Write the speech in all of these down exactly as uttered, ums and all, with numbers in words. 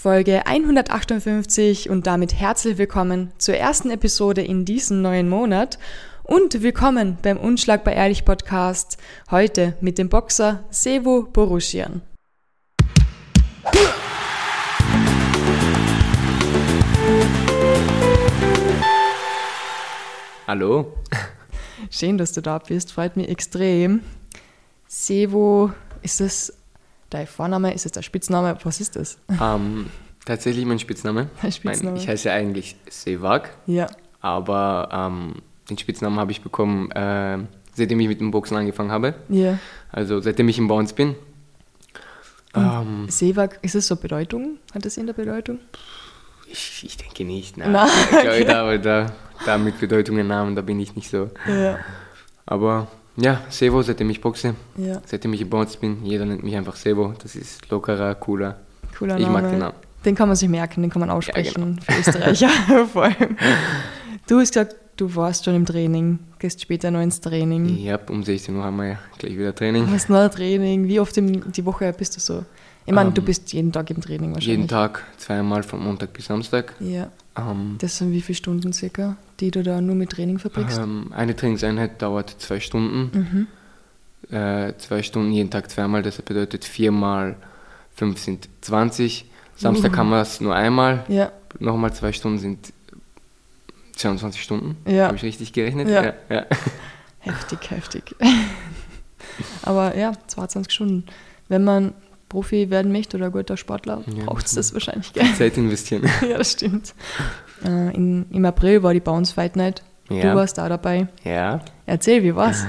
Folge hundertachtundfünfzig und damit herzlich willkommen zur ersten Episode in diesem neuen Monat und willkommen beim Unschlagbar Ehrlich Podcast, heute mit dem Boxer Sevo Borushian. Hallo. Schön, dass du da bist, freut mich extrem. Sevo, ist das dein Vorname, ist das dein Spitzname, was ist das? Ähm, tatsächlich mein Spitzname. Dein Spitzname. Mein, ich heiße eigentlich Sevak, Ja. aber ähm, den Spitznamen habe ich bekommen, äh, seitdem ich mit dem Boxen angefangen habe. Ja. Also seitdem ich im Bounce bin. Ähm, Sevak, ist das so Bedeutung? Hat das in der Bedeutung? ich, ich denke nicht. Nein. Nein, Ich glaube, okay. da, da, da mit Bedeutungen Namen, da bin ich nicht so. Ja. Aber ja, Sevo, seitdem ich boxe, Ja. seitdem ich im Bounce bin, jeder nennt mich einfach Sevo. Das ist lockerer, cooler. Cooler Ich Name. mag den Namen. Den kann man sich merken, den kann man aussprechen Ja, für Österreicher vor allem. Du hast gesagt, du warst schon im Training, gehst später noch ins Training. Ja, um sechzehn Uhr haben wir ja gleich wieder Training. Was noch ein Training? Wie oft in die Woche bist du so? Ich meine, Ähm, du bist jeden Tag im Training wahrscheinlich. Jeden Tag, zweimal von Montag bis Samstag. Ja. Ähm, Das sind wie viele Stunden circa, die du da nur mit Training verbringst? ähm, eine Trainingseinheit dauert zwei Stunden. Mhm. Äh, zwei Stunden jeden Tag zweimal, das bedeutet vier mal fünf sind zwanzig. Samstag Uh. haben wir es nur einmal. Ja. Nochmal zwei Stunden sind zweiundzwanzig Stunden. Ja. Habe ich richtig gerechnet? Ja. Ja, ja. Heftig, heftig. Aber ja, zweiundzwanzig Stunden. Wenn man Profi werden möchte oder guter Sportler, Ja, braucht es muss das wahrscheinlich gerne. Zeit investieren. Ja, das stimmt. Äh, in, Im April war die Bounce Fight Night. Ja. Du warst da dabei. Ja. Erzähl, wie war's?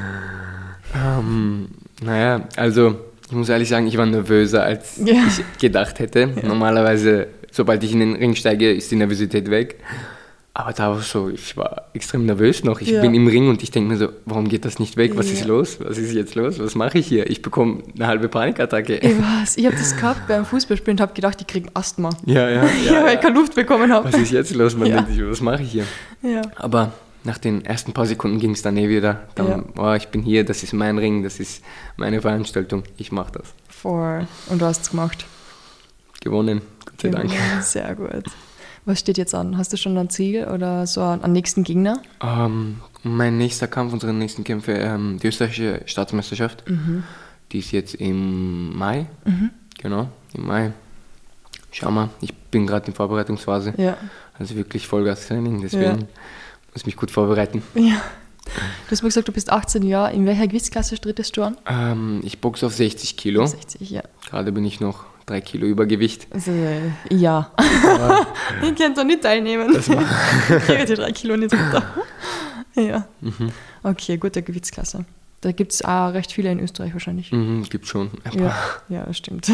Ähm, naja, also ich muss ehrlich sagen, ich war nervöser, als Ja. ich gedacht hätte. Ja. Normalerweise, sobald ich in den Ring steige, ist die Nervosität weg. Aber da war es so, ich war extrem nervös noch. Ich Ja. bin im Ring und ich denke mir so, warum geht das nicht weg? Was Ja. ist los? Was ist jetzt los? Was mache ich hier? Ich bekomme eine halbe Panikattacke. Ich weiß, ich habe das gehabt beim Fußballspielen und habe gedacht, ich kriege Asthma. Ja, ja, Ja, ja. weil ich keine Luft bekommen habe. Was ist jetzt los? Man Ja. denkt sich, was mache ich hier? Ja. Aber nach den ersten paar Sekunden ging es dann eh wieder. Dann, Ja. oh, ich bin hier, das ist mein Ring, das ist meine Veranstaltung. Ich mache das. Voll. Und du hast es gemacht. Gewonnen, Gott sei Dank. Genau, sehr gut. Was steht jetzt an? Hast du schon ein Ziel oder so einen nächsten Gegner? Ähm, mein nächster Kampf, unsere nächsten Kämpfe, ähm, die österreichische Staatsmeisterschaft, Mhm. die ist jetzt im Mai, Mhm. genau, im Mai. Schau mal, ich bin gerade in Vorbereitungsphase, Ja. also wirklich Vollgas-Training, deswegen Ja. muss ich mich gut vorbereiten. Ja. Du hast mir gesagt, du bist achtzehn Jahre. In welcher Gewichtsklasse trittst du an? Ähm, ich boxe auf sechzig Kilo, sechzig, ja. gerade bin ich noch drei Kilo Übergewicht. Also, äh, ja. Aber Ich kann da nicht teilnehmen. das war, Ich kriege die drei Kilo nicht runter. Ja. mhm, Okay, gute Gewichtsklasse. Da gibt es auch recht viele in Österreich wahrscheinlich. mhm, gibt schon. ein Ja, paar. ja, das stimmt.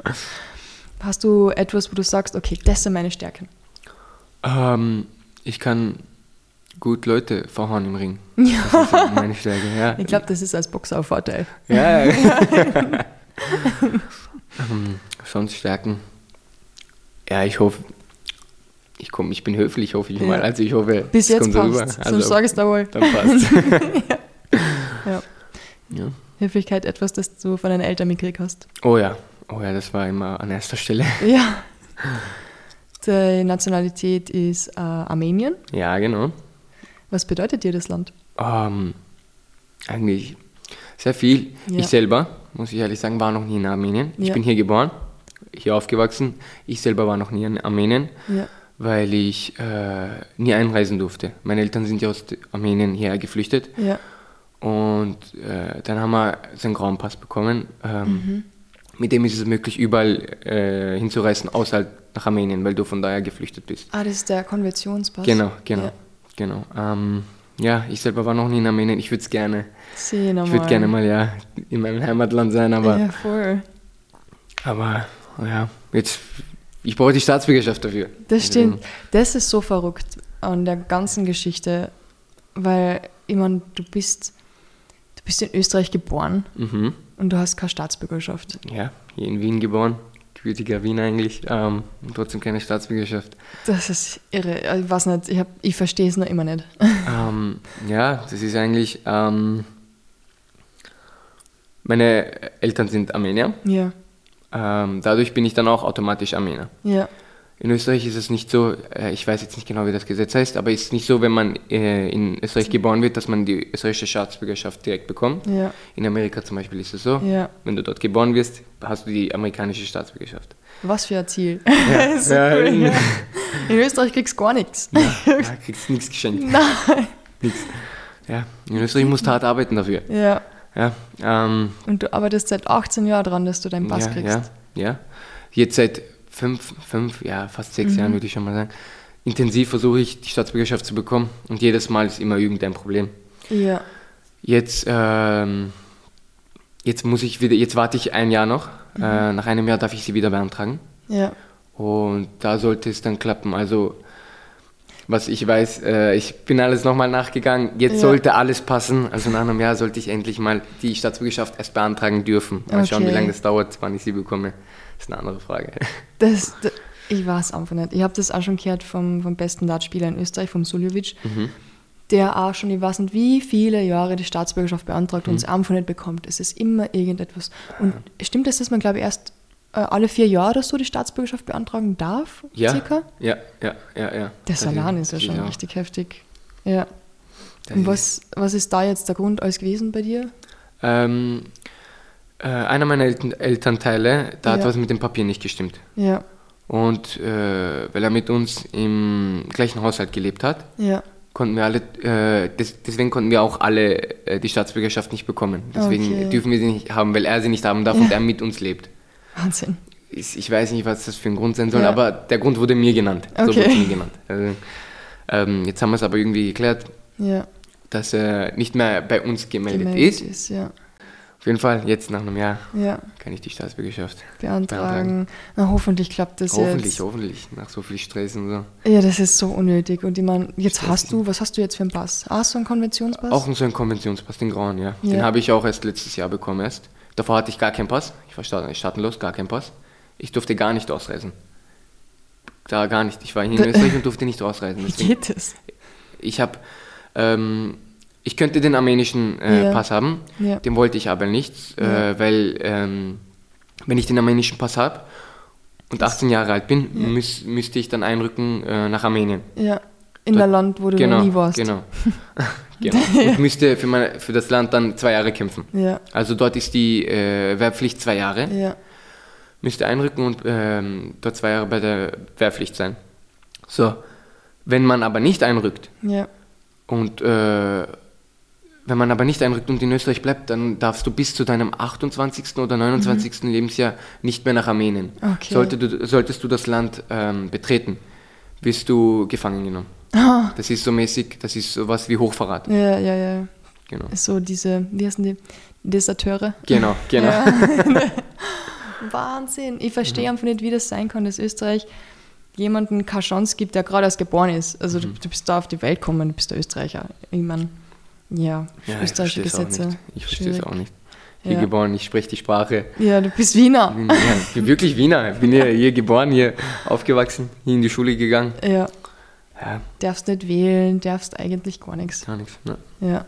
Hast du etwas, wo du sagst, okay, das sind meine Stärken? Ähm, ich kann gut Leute verhauen im Ring. Ja. Das ist so meine Stärke, ja. Ich glaube, das ist als Boxer ein Vorteil. Ja, ja. ähm, sonst Stärken. Ja, ich hoffe, ich, komm, ich bin höflich, hoffe ich Ja. mal. Also ich hoffe, Bis es jetzt kommt so rüber. passt. Also, Sonst sag es da wohl. dann passt. Ja. Ja. Höflichkeit, etwas, das du von deinen Eltern mitgekriegt hast. Oh ja, oh ja, das war immer an erster Stelle. Ja. Die Nationalität ist äh, Armenien. Ja, genau. Was bedeutet dir das Land? Ähm, eigentlich sehr viel. Ja. Ich selber, muss ich ehrlich sagen, war noch nie in Armenien. Ich Ja. bin hier geboren, hier aufgewachsen. Ich selber war noch nie in Armenien, Ja. weil ich äh, nie einreisen durfte. Meine Eltern sind ja aus Armenien hierher geflüchtet. Ja. Und äh, dann haben wir so einen grauen Pass bekommen. Ähm, Mhm. Mit dem ist es möglich, überall äh, hinzureisen, außer nach Armenien, weil du von daher geflüchtet bist. Ah, das ist der Konversionspass. Genau, genau, Ja. genau. Ähm, ja, ich selber war noch nie in Armenien. Ich würde es gerne, Sehen ich würde gerne mal ja in meinem Heimatland sein, aber, Ja, voll. aber ja, jetzt, ich brauche die Staatsbürgerschaft dafür. Das stimmt. Das ist so verrückt an der ganzen Geschichte, weil, ich meine, du bist, du bist in Österreich geboren Mhm. und du hast keine Staatsbürgerschaft. Ja, hier in Wien geboren, gebürtiger Wien eigentlich, ähm, und trotzdem keine Staatsbürgerschaft. Das ist irre. Ich weiß nicht, ich, hab- ich verstehe es noch immer nicht. ähm, ja, das ist eigentlich, ähm, meine Eltern sind Armenier, Ja, ähm, dadurch bin ich dann auch automatisch Armenier. ja, In Österreich ist es nicht so, äh, ich weiß jetzt nicht genau, wie das Gesetz heißt, aber es ist nicht so, wenn man äh, in Österreich geboren wird, dass man die österreichische Staatsbürgerschaft direkt bekommt. Ja. In Amerika zum Beispiel ist es so, Ja. wenn du dort geboren wirst, hast du die amerikanische Staatsbürgerschaft. Was für ein Ziel. Ja. So Ja. cool, ja. In Österreich kriegst du gar nichts. Ja, ja, kriegst nichts geschenkt. Nein. Nichts. Ja, in Österreich musst du hart arbeiten dafür. Ja. Ja, ähm, Und du arbeitest seit achtzehn Jahren dran, dass du deinen Pass ja, kriegst. ja, ja. Jetzt seit fünf, fünf, ja, fast sechs Mhm. Jahren würde ich schon mal sagen, intensiv versuche ich, die Staatsbürgerschaft zu bekommen und jedes Mal ist immer irgendein Problem. Ja. Jetzt, ähm, jetzt muss ich wieder, jetzt warte ich ein Jahr noch. Mhm. Äh, nach einem Jahr darf ich sie wieder beantragen. Ja. Und da sollte es dann klappen. Also, was ich weiß, äh, ich bin alles nochmal nachgegangen. Jetzt Ja. sollte alles passen. Also nach einem Jahr sollte ich endlich mal die Staatsbürgerschaft erst beantragen dürfen. Mal schauen, Okay. wie lange das dauert, wann ich sie bekomme. Das ist eine andere Frage. Das, das, ich weiß einfach nicht. Ich habe das auch schon gehört vom, vom besten Dartspieler in Österreich, vom Suljovic, Mhm. der auch schon, ich weiß nicht, wie viele Jahre die Staatsbürgerschaft beantragt Mhm. und es einfach nicht bekommt. Es ist immer irgendetwas. Und stimmt es, dass man, glaube ich, erst äh, alle vier Jahre oder so die Staatsbürgerschaft beantragen darf? Ja, Circa? ja, ja, ja, ja. Das allein ist ja das schon auch- richtig heftig. Ja. das Und ist- was, was ist da jetzt der Grund alles gewesen bei dir? Ähm, äh, einer meiner Eltern, Elternteile, da hat Ja. was mit dem Papier nicht gestimmt. Ja. Und äh, weil er mit uns im gleichen Haushalt gelebt hat, Ja. konnten wir alle, äh, des, deswegen konnten wir auch alle äh, die Staatsbürgerschaft nicht bekommen. Deswegen Okay. dürfen wir sie nicht haben, weil er sie nicht haben darf Ja. und er mit uns lebt. Wahnsinn. Ich, ich weiß nicht, was das für ein Grund sein soll, Ja. aber der Grund wurde mir genannt. So Okay. wurde mir genannt. Also, ähm, jetzt haben wir es aber irgendwie geklärt, Ja. dass er nicht mehr bei uns gemeldet, Gemeldet ist. ist, ja. Auf jeden Fall, jetzt nach einem Jahr Ja. kann ich die Staatsbürgerschaft Beantragen. Na, hoffentlich klappt das Hoffentlich, jetzt. hoffentlich, nach so viel Stress und so. Ja, das ist so unnötig. Und ich meine, jetzt Stressig. hast du, was hast du jetzt für einen Pass? Ah, so einen Konventionspass? Auch so ein Konventionspass, den grauen, ja. Den Ja. habe ich auch erst letztes Jahr bekommen erst. Davor hatte ich gar keinen Pass. Ich war staat- staatenlos, gar keinen Pass. Ich durfte gar nicht ausreisen. Da gar nicht. Ich war hier in Da- Österreich und durfte nicht ausreisen. Wie Deswegen, geht das? ich habe, ähm, ich könnte den armenischen äh, Ja. Pass haben. Ja. Den wollte ich aber nicht, Ja. äh, weil ähm, wenn ich den armenischen Pass habe und achtzehn Jahre alt bin, Ja. müß, müsste ich dann einrücken äh, nach Armenien. Ja. In Dort- einem Land, wo du Genau, noch nie warst. genau. genau. Und müsste für, meine, für das Land dann zwei Jahre kämpfen. Ja. Also dort ist die äh, Wehrpflicht zwei Jahre. Ja. Müsste einrücken und ähm, dort zwei Jahre bei der Wehrpflicht sein. So, wenn man aber nicht einrückt Ja. und äh, wenn man aber nicht einrückt und in Österreich bleibt, dann darfst du bis zu deinem achtundzwanzigsten oder neunundzwanzigsten Lebensjahr nicht mehr nach Armenien. Okay. Sollte du, solltest du das Land ähm, betreten, wirst du gefangen genommen. Ah. Das ist so mäßig, das ist sowas wie Hochverrat. Ja, ja, ja. Genau, So diese, wie heißen die? Deserteure. genau. genau. Ja. Wahnsinn. Ich verstehe Mhm. einfach nicht, wie das sein kann, dass Österreich jemanden keine Chance gibt, der gerade erst geboren ist. Also Mhm. du, du bist da auf die Welt gekommen, du bist der Österreicher. Ich meine, ja, Ja, ich österreichische verstehe es auch Gesetze. nicht. Ich verstehe es schwierig. auch nicht. Hier Ja. geboren, ich spreche die Sprache. Ja, du bist Wiener. Bin, ja, ich bin wirklich Wiener. Ich bin hier, hier geboren, hier aufgewachsen, hier in die Schule gegangen. Ja, Ja, darfst nicht wählen, darfst eigentlich gar nichts. gar nichts. Ne? Ja.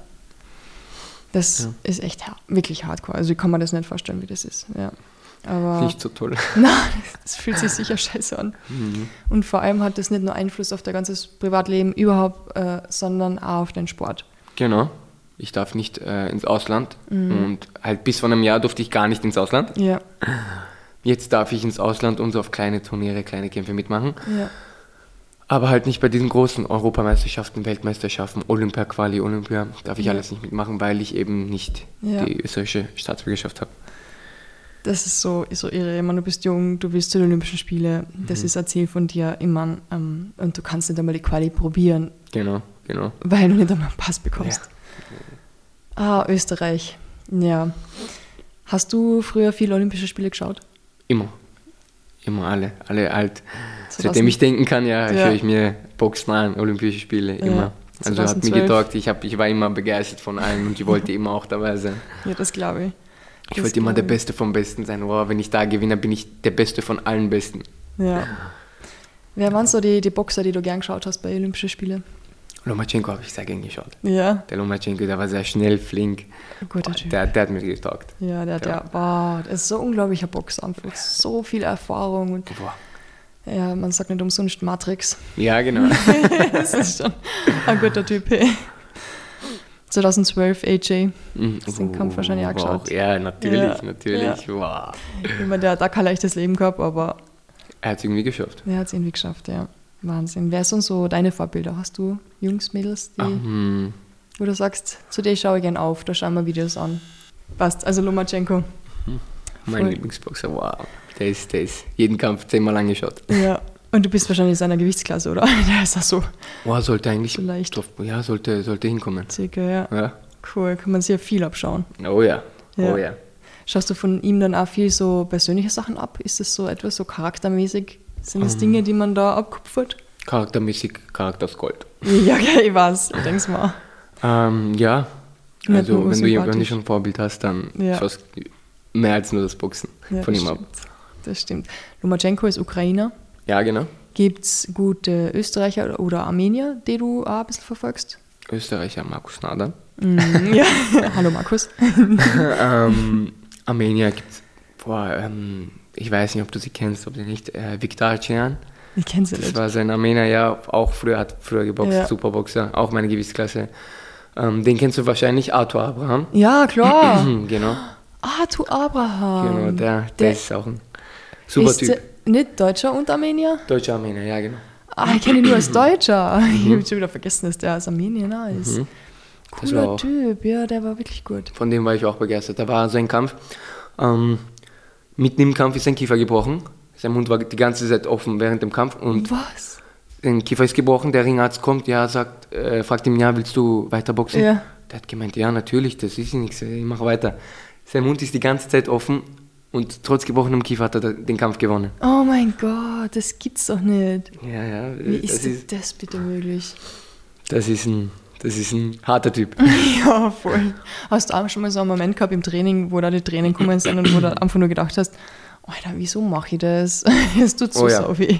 Das Ja. ist echt ha- wirklich hardcore. Also ich kann mir das nicht vorstellen, wie das ist. Ja. Aber Nicht so toll. nein, es fühlt sich sicher scheiße an. Mhm. Und vor allem hat das nicht nur Einfluss auf dein ganzes Privatleben überhaupt, äh, sondern auch auf den Sport. Genau. Ich darf nicht äh, ins Ausland. Mhm. Und halt bis vor einem Jahr durfte ich gar nicht ins Ausland. Ja, Jetzt darf ich ins Ausland und so auf kleine Turniere, kleine Kämpfe mitmachen. ja, Aber halt nicht bei diesen großen Europameisterschaften, Weltmeisterschaften, Olympia-Quali, Olympia. Darf ich Ja. alles nicht mitmachen, weil ich eben nicht Ja. die österreichische Staatsbürgerschaft habe. das ist so, ist so irre. Ich meine, du bist jung, du willst zu den Olympischen Spielen. Das Mhm. ist ein Ziel von dir. Ich meine, ähm, und du kannst nicht einmal die Quali probieren, Genau, genau. weil du nicht einmal einen Pass bekommst. Ah, Österreich. Ja. Hast du früher viele Olympische Spiele geschaut? Immer. Immer alle, alle alt. So Seitdem ich denken kann, ja, Ja. schaue ich mir Boxen an, Olympische Spiele, Ja, immer. Also hat mir zweitausendzwölf. getaugt, ich, hab, ich war immer begeistert von allen und ich wollte immer auch dabei sein. Ja, das glaube ich. Ich Das wollte immer der glaub ich. Beste vom Besten sein. Wow, wenn ich da gewinne, bin ich der Beste von allen Besten. Ja. Wer waren so die, die Boxer, die du gern geschaut hast bei Olympischen Spielen? Lomachenko habe ich sehr gern geschaut. Ja. Der Lomachenko, der war sehr schnell, flink. Guter Boah, Typ. der, der hat mir getaugt. Ja, der hat Ja. ja, wow, das ist so unglaublicher Boxer einfach. So viel Erfahrung und Boah. Ja, man sagt nicht umsonst Matrix. Ja, genau. Das ist schon ein guter Typ. Hey. zweitausendzwölf A J. Mhm. Hast den Kampf wahrscheinlich auch geschaut. Wow. Ja, natürlich, Ja, natürlich. ja. Wow. Ich meine, der hat auch kein leichtes Leben gehabt, aber Er hat es irgendwie geschafft. er hat es irgendwie geschafft, ja. Wahnsinn. Wer sind so deine Vorbilder? Hast du Jungs, Mädels, die, Hm. wo du sagst, zu dir schaue ich gern auf, da schauen wir Videos an? Passt, also Lomachenko. Mein Voll. Lieblingsboxer, wow. Der ist, der ist jeden Kampf zehnmal angeschaut. Ja. Und du bist wahrscheinlich in seiner Gewichtsklasse, oder? Der ist auch so Wow, sollte eigentlich. Vielleicht. Drauf, ja, sollte, sollte hinkommen. circa, ja. Ja. Cool, kann man sich ja viel abschauen. Oh ja. Ja. Oh ja. Schaust du von ihm dann auch viel so persönliche Sachen ab? Ist das so etwas so charaktermäßig? Sind das Dinge, die man da abkupfert? Charaktermäßig, Charakter aus Gold. Ja, okay, ich weiß. Ich denk's mal. Ähm, ja. Nicht Also, nur wenn du, wenn du sympathisch. schon ein Vorbild hast, dann Ja. schaust du mehr als nur das Boxen Ja, von das ihm ab. stimmt. Das stimmt. Lomachenko ist Ukrainer. Ja, genau. Gibt es gute Österreicher oder Armenier, die du auch ein bisschen verfolgst? Österreicher Markus Nader. Mm, ja. Hallo Markus. ähm, Armenier gibt's. Boah, ähm, ich weiß nicht, ob du sie kennst, ob du nicht. Äh, Viktor Cihan. Ich kenne sie Das nicht. war sein Armenier, ja, auch früher, hat früher geboxt, Ja. Superboxer, auch meine Gewichtsklasse. Ähm, den kennst du wahrscheinlich, Arthur Abraham. Ja, klar. Genau, Arthur Abraham. genau, der, der, Der ist auch ein super ist Typ. der nicht Deutscher und Armenier? Deutscher Armenier, ja, genau. Ah, ich kenne ihn nur als Deutscher. Ich habe schon wieder vergessen, dass der aus Armenien auch ist. Mhm. Das war Cooler auch- Typ, ja, der war wirklich gut. Von dem war ich auch begeistert. Da war so ein Kampf. Ähm, mitten im Kampf ist sein Kiefer gebrochen. Sein Mund war die ganze Zeit offen während dem Kampf und Was? sein Kiefer ist gebrochen. Der Ringarzt kommt, ja, sagt, äh, fragt ihn, ja, willst du weiter boxen? Ja. Der hat gemeint, ja, natürlich, das ist nichts, ich mache weiter. Sein Mund ist die ganze Zeit offen und trotz gebrochenem Kiefer hat er den Kampf gewonnen. Oh mein Gott, das gibt's doch nicht. Ja, ja, Wie das ist, ist, das bitte möglich? das ist ein, das ist ein harter Typ. Ja, voll. Hast du auch schon mal so einen Moment gehabt im Training, wo da die Tränen gekommen sind und wo du einfach nur gedacht hast, Alter, wieso mache ich das? Es tut so Oh ja. sau weh.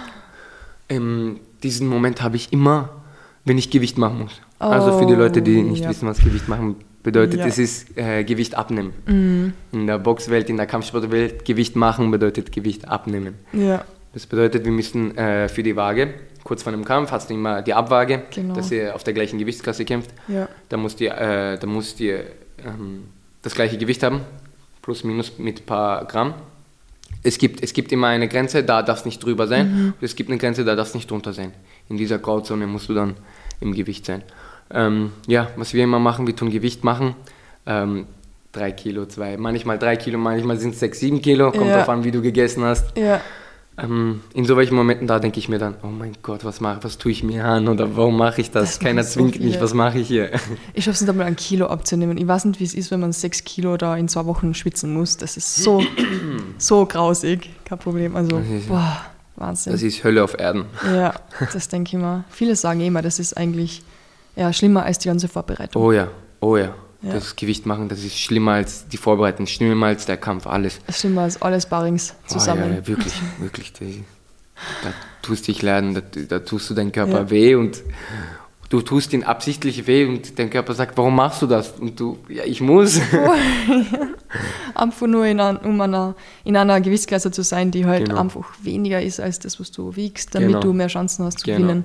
Ähm, diesen Moment habe ich immer, wenn ich Gewicht machen muss. Also für die Leute, die nicht ja. wissen, was Gewicht machen bedeutet, Ja. es ist äh, Gewicht abnehmen. Mhm. In der Boxwelt, in der Kampfsportwelt, Gewicht machen bedeutet Gewicht abnehmen. Ja, Das bedeutet, wir müssen äh, für die Waage, kurz vor einem Kampf, hast du immer die Abwaage, Genau. dass ihr auf der gleichen Gewichtsklasse kämpft. ja. Da musst ihr, äh, da musst ihr ähm, das gleiche Gewicht haben, plus minus mit ein paar Gramm. Es gibt, es gibt immer eine Grenze, da darf es nicht drüber sein. Mhm. Und es gibt eine Grenze, da darf es nicht drunter sein. In dieser Grauzone musst du dann im Gewicht sein. Ähm, ja, was wir immer machen, wir tun Gewicht machen. Ähm, drei Kilo, zwei, manchmal drei Kilo, manchmal sind es sechs, sieben Kilo, kommt Ja. drauf an, wie du gegessen hast. Ja, Ähm, in so welchen Momenten da denke ich mir dann, oh mein Gott, was mache, was tue ich mir an oder warum mache ich das? Das Keiner machen so zwingt mich, viele. was mache ich hier? ich schaffe es nicht einmal ein Kilo abzunehmen. Ich weiß nicht, wie es ist, wenn man sechs Kilo da in zwei Wochen schwitzen muss. Das ist so, so grausig. Kein Problem. Also, Das ist- boah, Wahnsinn. Das ist Hölle auf Erden. Ja, das denke ich mal. Viele sagen immer, das ist eigentlich ja, schlimmer als die ganze Vorbereitung. Oh ja, oh ja. Ja. Das Gewicht machen, das ist schlimmer als die Vorbereitung, schlimmer als der Kampf, alles. Das ist schlimmer als alle Sparrings zusammen. Oh, ja, ja, wirklich, wirklich. Da, da tust dich lernen, da, da tust du deinem Körper Ja. weh und du tust ihn absichtlich weh und dein Körper sagt, warum machst du das? Und du, ja, ich muss. Einfach nur in, ein, um einer, in einer Gewichtsklasse zu sein, die halt Genau. einfach weniger ist als das, was du wiegst, damit Genau. du mehr Chancen hast zu Genau. gewinnen.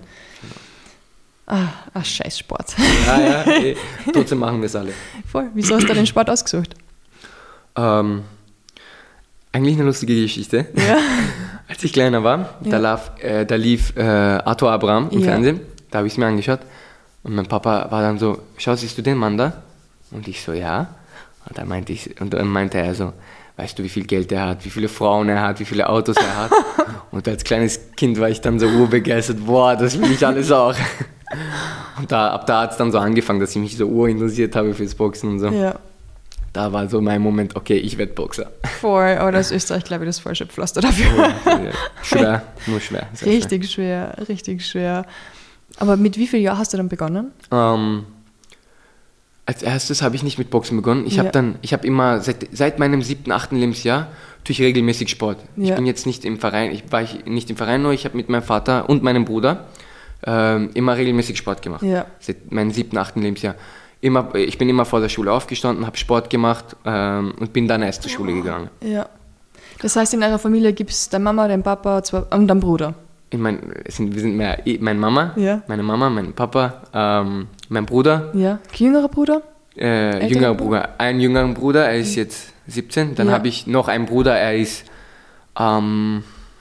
Ah, ein Scheißsport. Ja, ja, eh, trotzdem machen wir es alle. Voll. Wieso hast du den Sport ausgesucht? Ähm, eigentlich eine lustige Geschichte. Ja. Als ich kleiner war, Ja. da, lief, äh, da lief äh, Arthur Abraham im Ja. Fernsehen, da habe ich es mir angeschaut und mein Papa war dann so, schau, siehst du den Mann da? Und ich so, ja. Und dann meinte, ich, und dann meinte er so, weißt du, wie viel Geld er hat, wie viele Frauen er hat, wie viele Autos er hat? Und als kleines Kind war ich dann so urbegeistert, boah, das will ich alles auch. Und da, ab da hat es dann so angefangen, dass ich mich so urinteressiert habe fürs Boxen und so. Ja. Da war so mein Moment, okay, ich werde Boxer. Voll. Aber das ist Österreich, glaube ich, das falsche Pflaster dafür. Ja, schwer, nur schwer. sehr Richtig schwer, richtig schwer. Aber mit wie vielen Jahren hast du dann begonnen? Ähm, als erstes habe ich nicht mit Boxen begonnen. Ich Ja. habe dann, ich habe immer seit, seit meinem siebten, achten Lebensjahr tue ich regelmäßig Sport. Ich Ja. bin jetzt nicht im Verein, ich war ich nicht im Verein, nur ich habe mit meinem Vater und meinem Bruder ähm, immer regelmäßig Sport gemacht. Ja. Seit meinem siebten, achten Lebensjahr. Immer, ich bin immer vor der Schule aufgestanden, habe Sport gemacht ähm, und bin dann erst zur Schule gegangen. Ja. Das heißt, in eurer Familie gibt es deine Mama, dein Papa zwei, und deinen Bruder? Ich mein, es sind, wir sind mehr, meine Mama, Ja. meine Mama, mein Papa, ähm, mein Bruder, Ja. Jüngerer Bruder? äh, jüngerer Bruder, einen jüngeren Bruder, er ist jetzt siebzehn. Dann Ja. habe ich noch einen Bruder, er ist, ähm,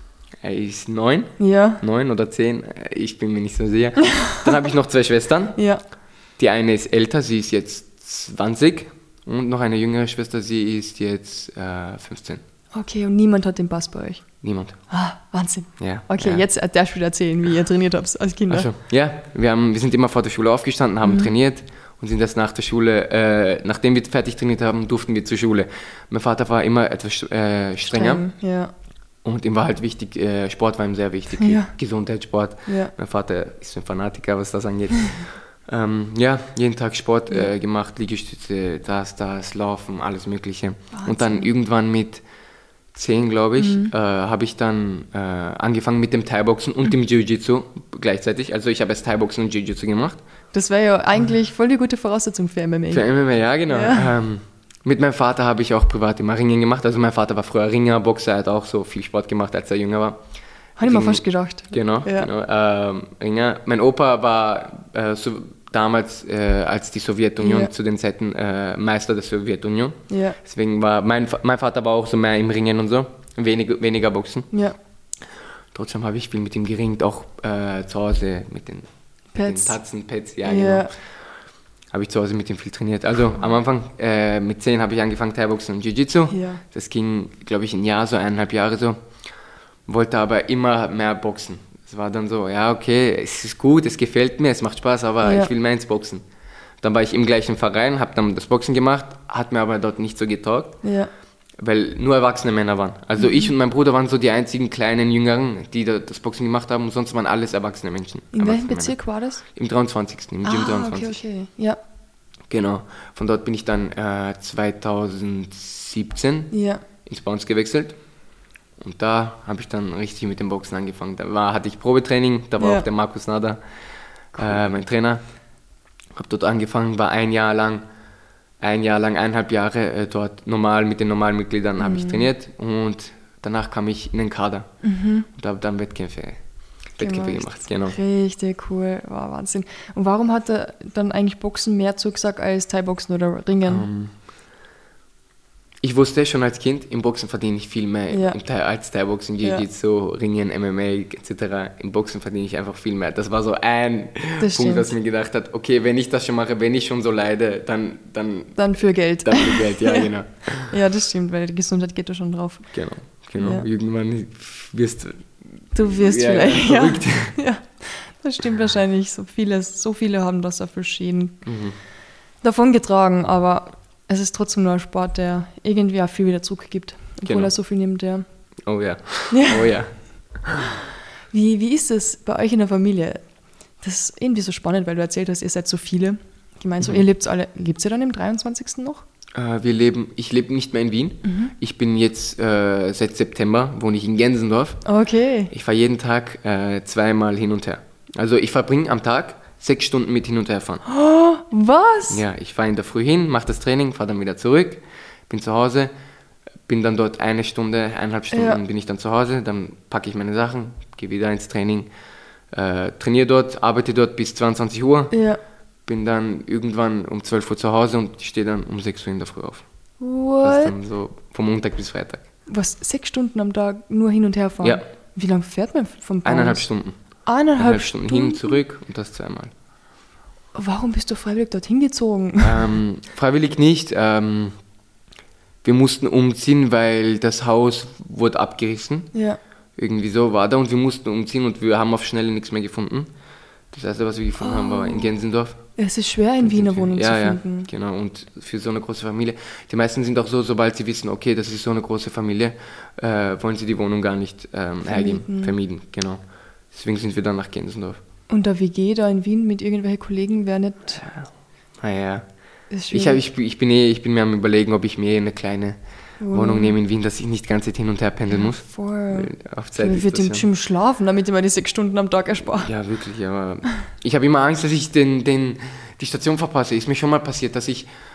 er ist neun, Ja. neun oder zehn, ich bin mir nicht so sicher. Dann habe ich noch zwei Schwestern. Ja. Die eine ist älter, sie ist jetzt zwanzig und noch eine jüngere Schwester, sie ist jetzt äh, fünfzehn. Okay, und niemand hat den Pass bei euch? Niemand. Ah, Wahnsinn. Ja. Okay, ja. jetzt darfst du wieder erzählen, wie ihr trainiert habt als Kinder. Also, ja, wir, haben, wir sind immer vor der Schule aufgestanden, haben mhm. trainiert und sind erst nach der Schule, äh, nachdem wir fertig trainiert haben, durften wir zur Schule. Mein Vater war immer etwas äh, strenger. Streng, ja. Und ihm war halt wichtig, äh, Sport war ihm sehr wichtig, Ja. Gesundheitssport. Ja. Mein Vater ist ein Fanatiker, was das angeht. ähm, ja, jeden Tag Sport äh, gemacht, Liegestütze, das, das, Laufen, alles Mögliche. Wahnsinn. Und dann irgendwann mit zehn, glaube ich, Mhm. äh, habe ich dann äh, angefangen mit dem Thai-Boxen und dem Jiu-Jitsu gleichzeitig. Also ich habe erst Thai-Boxen und Jiu-Jitsu gemacht. Das wäre ja eigentlich voll die gute Voraussetzung für M M A. Für M M A, ja, genau. Ja. Ähm, mit meinem Vater habe ich auch privat immer Ringen gemacht. Also mein Vater war früher Ringer, Boxer, er hat auch so viel Sport gemacht, als er jünger war. Habe ich mir Ring- fast gedacht. Genau, Ja. genau ähm, Ringer. Mein Opa war äh, so, damals, äh, als die Sowjetunion Ja. zu den Zeiten äh, Meister der Sowjetunion. Ja. Deswegen war mein, Fa- mein Vater war auch so mehr im Ringen und so, wenig, weniger Boxen. Ja. Trotzdem habe ich viel mit ihm geringt, auch äh, zu Hause mit den, mit den Pads. Tatzen, Pads, ja, Ja. genau. Habe ich zu Hause mit ihm viel trainiert. Also am Anfang, äh, mit zehn habe ich angefangen, Thai-Boxen und Jiu-Jitsu. Ja. Das ging, glaube ich, ein Jahr, so eineinhalb Jahre so. Wollte aber immer mehr boxen. Es war dann so, ja, okay, es ist gut, es gefällt mir, es macht Spaß, aber Ja. ich will mehr ins Boxen. Dann war ich im gleichen Verein, habe dann das Boxen gemacht, hat mir aber dort nicht so getaugt, Ja. weil nur erwachsene Männer waren. Also Mhm. ich und mein Bruder waren so die einzigen kleinen Jüngeren, die da das Boxen gemacht haben, und sonst waren alles erwachsene Menschen. In welchem erwachsene Bezirk war das? Männer. Im dreiundzwanzigsten Im Gym Ah, dreiundzwanzig. okay, okay. Ja. Genau. Von dort bin ich dann äh, zweitausendsiebzehn Ja. ins Bounce gewechselt. Und da habe ich dann richtig mit dem Boxen angefangen. Da war, hatte ich Probetraining, da war Ja. auch der Markus Nader, äh, mein Trainer. Habe dort angefangen, war ein Jahr lang, ein Jahr lang, eineinhalb Jahre äh, dort normal mit den normalen Mitgliedern habe ich trainiert, und danach kam ich in den Kader Mhm. und habe dann Wettkämpfe, Wettkämpfe gemacht. Genau. Richtig cool, wow, Wahnsinn. Und warum hat er dann eigentlich Boxen mehr zugesagt als Thai-Boxen oder Ringen? Ähm, ich wusste schon als Kind, im Boxen verdiene ich viel mehr Ja. im Thai, als Thai-Boxen, Jiu-Jitsu, Ringen, M M A et cetera. Im Boxen verdiene ich einfach viel mehr. Das war so ein Das Punkt, stimmt. was mir gedacht hat, okay, wenn ich das schon mache, wenn ich schon so leide, dann, dann, Dann für Geld. dann für Geld. Ja, genau. Ja, das stimmt, weil die Gesundheit geht da schon drauf. Genau, genau. Ja. Irgendwann wirst Du wirst ja, vielleicht, ja, ja. verrückt. Ja, das stimmt wahrscheinlich. So viele, so viele haben das auch für Schäden Mhm. davon getragen, aber es ist trotzdem nur ein Sport, der irgendwie auch viel wieder zurückgibt, obwohl Genau. er so viel nimmt, ja. Oh ja, Ja. oh ja. Wie, wie ist es bei euch in der Familie? Das ist irgendwie so spannend, weil du erzählt hast, ihr seid so viele. Ich meine, so, Mhm. ihr lebt alle, lebt ihr dann im dreiundzwanzigsten noch? Äh, wir leben, ich lebe nicht mehr in Wien. Ich bin jetzt äh, seit September, wohne ich in Gensendorf. Okay. Ich fahre jeden Tag äh, zweimal hin und her. Also ich verbringe am Tag sechs Stunden mit hin und her fahren. Was? Ja, ich fahre in der Früh hin, mache das Training, fahre dann wieder zurück, bin zu Hause, bin dann dort eine Stunde, eineinhalb Stunden Ja. bin ich dann zu Hause, dann packe ich meine Sachen, gehe wieder ins Training, äh, trainiere dort, arbeite dort bis zweiundzwanzig Uhr, Ja. bin dann irgendwann um zwölf Uhr zu Hause und stehe dann um sechs Uhr in der Früh auf. Das ist What? dann so vom Montag bis Freitag. Was, sechs Stunden am Tag nur hin und her fahren? Ja. Wie lange fährt man vom Baum? Eineinhalb Stunden. Eineinhalb Eineinhalb Stunden? Stunden hin, zurück und das zweimal. Warum bist du freiwillig dorthin gezogen? Ähm, freiwillig nicht. Ähm, wir mussten umziehen, weil das Haus wurde abgerissen. Ja. Irgendwie so war da und wir mussten umziehen und wir haben auf Schnelle nichts mehr gefunden. Das erste, was wir gefunden haben, war in Gensendorf. Es ist schwer, in Wiener Wohnung ja, zu ja, finden. genau. Und für so eine große Familie. Die meisten sind auch so, sobald sie wissen, okay, das ist so eine große Familie, äh, wollen sie die Wohnung gar nicht ähm, hergeben, vermieden. Genau. Deswegen sind wir dann nach Gensendorf. Und der W G da in Wien mit irgendwelchen Kollegen wäre nicht... Naja. Ist Ich, hab, ich, ich, bin eh, ich bin mir am Überlegen, ob ich mir eine kleine Wohnung. Wohnung nehme in Wien, dass ich nicht die ganze Zeit hin und her pendeln muss. Voll. Weil Auf Zeit Ich ist würde das im ja- Gym schlafen, damit ich mir die sechs Stunden am Tag erspare. Ja, wirklich, aber ich habe immer Angst, dass ich den, den, die Station verpasse. Ist mir schon mal passiert, dass ich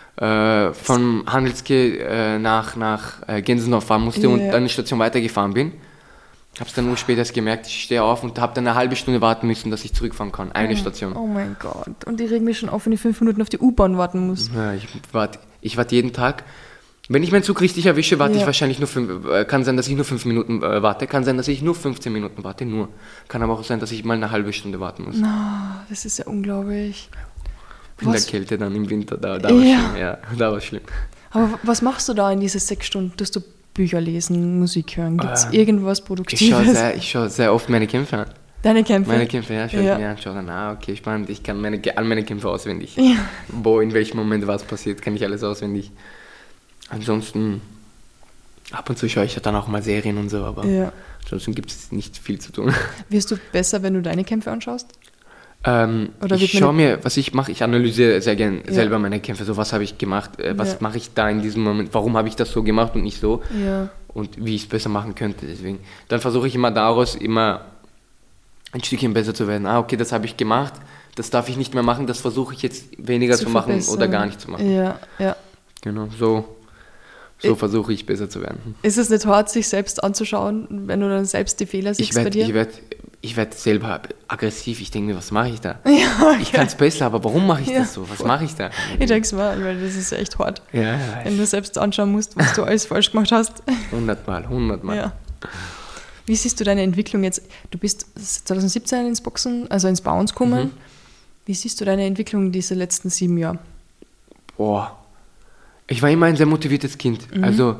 äh, vom Handelske äh, nach, nach äh, Gänsenau fahren musste Ja. und dann eine Station weitergefahren bin. Habe es dann nur später erst gemerkt, ich stehe auf und habe dann eine halbe Stunde warten müssen, dass ich zurückfahren kann. Eine Station. Oh mein Gott. Und ich reg mich schon auf, wenn ich fünf Minuten auf die U-Bahn warten muss. Ja, ich warte ich wart jeden Tag. Wenn ich meinen Zug richtig erwische, warte Ja. ich wahrscheinlich nur fünf, äh, kann sein, dass ich nur fünf Minuten äh, warte, kann sein, dass ich nur fünfzehn Minuten warte, nur. Kann aber auch sein, dass ich mal eine halbe Stunde warten muss. Ah, das ist ja unglaublich. In der Was- Kälte dann im Winter, da, da war Ja. schlimm, ja, da war schlimm. Aber was machst du da in diese sechs Stunden? Tust du Bücher lesen, Musik hören? Gibt es Ähm, irgendwas Ich Produktives? schaue sehr, ich schau sehr oft meine Kämpfe an. Deine Kämpfe? Meine Kämpfe, ja, schaue Ja. ich mir an, schaue dann, ah, okay, spannend, ich kann meine, all meine Kämpfe auswendig. Ja. Wo, in welchem Moment was passiert, kann ich alles auswendig. Ansonsten, ab und zu schaue ich dann auch mal Serien und so, aber Ja. ansonsten gibt es nicht viel zu tun. Wirst du besser, wenn du deine Kämpfe anschaust? Ähm, Oder ich wird man- schaue mir, was ich mache, ich analysiere sehr gern Ja. selber meine Kämpfe. So, was habe ich gemacht, äh, was Ja. mache ich da in diesem Moment, warum habe ich das so gemacht und nicht so Ja. und wie ich es besser machen könnte. Deswegen, dann versuche ich immer daraus immer ein Stückchen besser zu werden. Ah, okay, das habe ich gemacht, das darf ich nicht mehr machen, das versuche ich jetzt weniger zu, machen verbessern. oder gar nicht zu machen. Ja, ja. Genau, so, so Ich- versuche ich besser zu werden. Ist es nicht hart, sich selbst anzuschauen, wenn du dann selbst die Fehler siehst Ich bei werde dir? ich werd, ich werd selber aggressiv, ich denke mir, was mache ich da? Ja, Ich kann es besser, aber warum mache ich Ja, das so? Was mache ich da? Ich denke es mal, weil das ist echt hart, Ja, ja, wenn du selbst anschauen musst, was du alles falsch gemacht hast. hundertmal, hundertmal. Ja. Wie siehst du deine Entwicklung jetzt? Du bist zwanzig siebzehn ins Boxen, also ins Bounce gekommen. Mhm. Wie siehst du deine Entwicklung diese letzten sieben Jahre? Boah. Ich war immer ein sehr motiviertes Kind. Mhm. Also,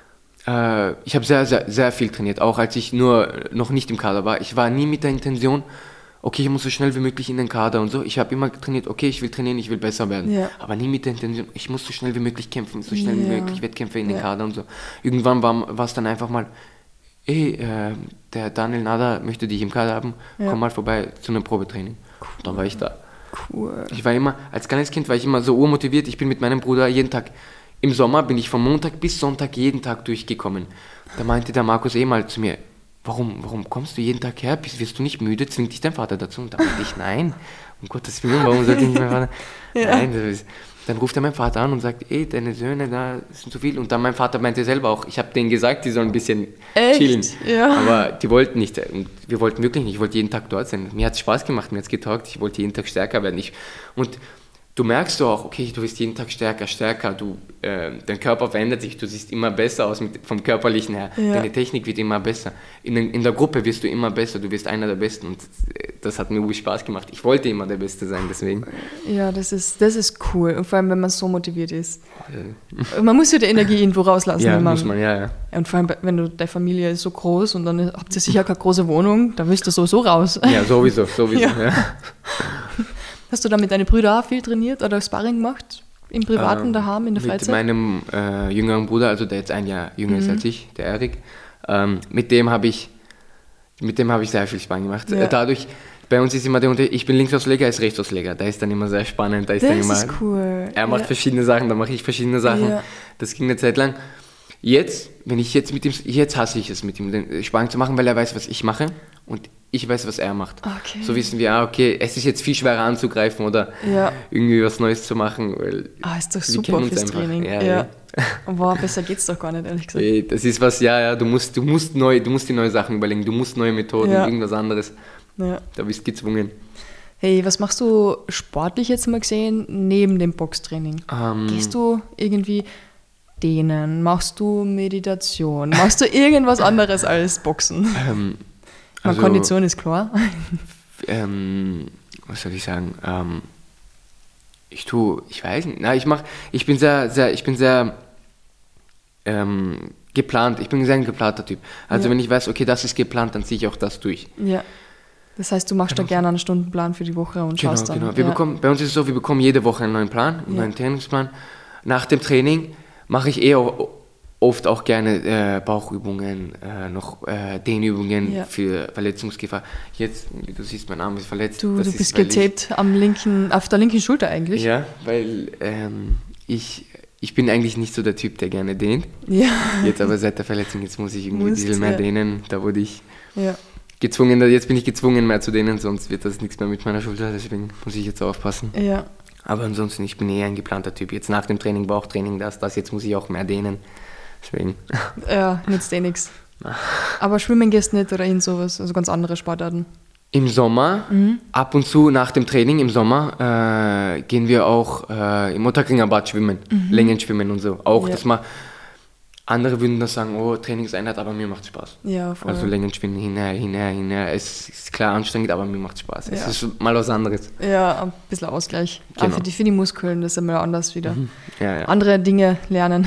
äh, ich habe sehr, sehr, sehr viel trainiert, auch als ich nur noch nicht im Kader war. Ich war nie mit der Intention, okay, ich muss so schnell wie möglich in den Kader und so. Ich habe immer trainiert, okay, ich will trainieren, ich will besser werden. Ja. Aber nie mit der Intention, ich muss so schnell wie möglich kämpfen, so schnell wie Ja. möglich Wettkämpfe in den Ja. Kader und so. Irgendwann war war es dann einfach mal, ey, äh, der Daniel Nader möchte dich im Kader haben, Ja. komm mal vorbei zu einem Probetraining. Und dann war ich da. Cool. Ich war immer, als kleines Kind war ich immer so urmotiviert. Ich bin mit meinem Bruder jeden Tag, im Sommer bin ich von Montag bis Sonntag jeden Tag durchgekommen. Da meinte der Markus eh mal zu mir, warum, warum kommst du jeden Tag her? Bist, wirst du nicht müde? Zwingt dich dein Vater dazu? Und da meinte ich, nein, um Gottes Willen, warum sollte ich nicht mein Vater? Ja. Nein, das ist, dann ruft er meinen Vater an und sagt, ey, deine Söhne, da sind zu viel. Und dann mein Vater meinte selber auch, ich habe denen gesagt, die sollen ein bisschen Echt? chillen. Ja. Aber die wollten nicht. Und wir wollten wirklich nicht. Ich wollte jeden Tag dort sein. Mir hat es Spaß gemacht, mir hat es getaugt. Ich wollte jeden Tag stärker werden. Ich, und du merkst du auch, okay, du wirst jeden Tag stärker, stärker. Du, äh, dein Körper verändert sich. Du siehst immer besser aus mit, vom Körperlichen her. Ja. Deine Technik wird immer besser. In, den- in der Gruppe wirst du immer besser. Du wirst einer der Besten. Und äh, das hat mir wirklich Spaß gemacht. Ich wollte immer der Beste sein, deswegen. Ja, das ist, das ist cool. Und vor allem, wenn man so motiviert ist. Man muss ja die Energie irgendwo rauslassen. Ja, wenn man, muss man, ja, ja. Und vor allem, wenn du, deine Familie ist so groß und dann habt ihr sicher keine große Wohnung, dann willst du sowieso raus. Ja, sowieso, sowieso. Ja. Ja. Hast du da mit deinen Brüdern auch viel trainiert oder Sparring gemacht? Im Privaten, Ähm, daheim, in der Mit Freizeit? meinem äh, jüngeren Bruder, also der jetzt ein Jahr jünger ist als ich, der Erik, ähm, mit dem habe ich, mit dem habe ich sehr viel Sparring gemacht. Ja. Äh, Dadurch, bei uns ist immer der Unterschied, ich bin Linksausleger, er ist Rechtsausleger. Da ist dann immer sehr spannend. Da ist Das dann immer, ist cool. Er macht Ja. verschiedene Sachen, dann mache ich verschiedene Sachen. Ja. Das ging eine Zeit lang. Jetzt, wenn ich jetzt mit ihm, jetzt hasse ich es, mit ihm den Sparring zu machen, weil er weiß, was ich mache und ich weiß, was er macht. Okay. So wissen wir, ah, okay, es ist jetzt viel schwerer anzugreifen oder Ja. irgendwie was Neues zu machen, weil Ah, ist doch wir super kennen uns fürs einfach. Training. Ja, Ja. ja. Wow, besser geht's doch gar nicht, ehrlich gesagt. Ey, das ist was, ja, ja, du musst, du musst neu, du musst die neue Sachen überlegen, du musst neue Methoden, Ja. irgendwas anderes. Ja. Da bist du gezwungen. Hey, was machst du sportlich jetzt mal gesehen neben dem Boxtraining? Ähm, Gehst du irgendwie dehnen? Machst du Meditation? Machst du irgendwas anderes als Boxen? ähm, Meine also, Kondition ist klar. ähm, was soll ich sagen? Ähm, ich tue, ich weiß nicht, na, ich mach, ich bin sehr, sehr, ich bin sehr ähm, geplant, ich bin ein sehr geplanter Typ. Also Ja. wenn ich weiß, okay, das ist geplant, dann ziehe ich auch das durch. Ja. Das heißt, du machst da gerne einen Stundenplan für die Woche und Genau, schaust dann. genau. Wir ja. bekommen, bei uns ist es so, wir bekommen jede Woche einen neuen Plan, einen Ja. neuen Trainingsplan. Nach dem Training mache ich eh auch, oft auch gerne äh, Bauchübungen, äh, noch äh, Dehnübungen Ja. für Verletzungsgefahr. Jetzt, wie du siehst, mein Arm ist verletzt. Du, Das du ist, bist weil getaped am linken, auf der linken Schulter Ich, eigentlich. ja, weil ähm, ich, ich bin eigentlich nicht so der Typ, der gerne dehnt. Ja. Jetzt aber seit der Verletzung, jetzt muss ich irgendwie Musst, ein bisschen mehr ja. dehnen. Da wurde ich Ja. gezwungen, jetzt bin ich gezwungen mehr zu dehnen, sonst wird das nichts mehr mit meiner Schulter, deswegen muss ich jetzt aufpassen. Ja. Aber ansonsten, ich bin eher ein geplanter Typ. Jetzt nach dem Training, Bauchtraining, das, das, jetzt muss ich auch mehr dehnen. Deswegen. Ja, nützt eh nichts. Aber schwimmen gehst nicht oder in sowas, also ganz andere Sportarten? Im Sommer, mhm. ab und zu nach dem Training im Sommer, äh, gehen wir auch äh, im Ottakringer Bad schwimmen, mhm. Längenschwimmen und so. Auch, ja. dass man, andere würden das sagen, oh, Trainingseinheit, aber mir macht Spaß. Ja, voll. Also Längenschwimmen, hinher, hinher, hinher. Es ist klar anstrengend, aber mir macht Spaß. Ja. Es ist mal was anderes. Ja, ein bisschen Ausgleich. Genau. Aber für die, für die Muskeln, das ist immer anders wieder. Mhm. Ja, ja. Andere Dinge lernen.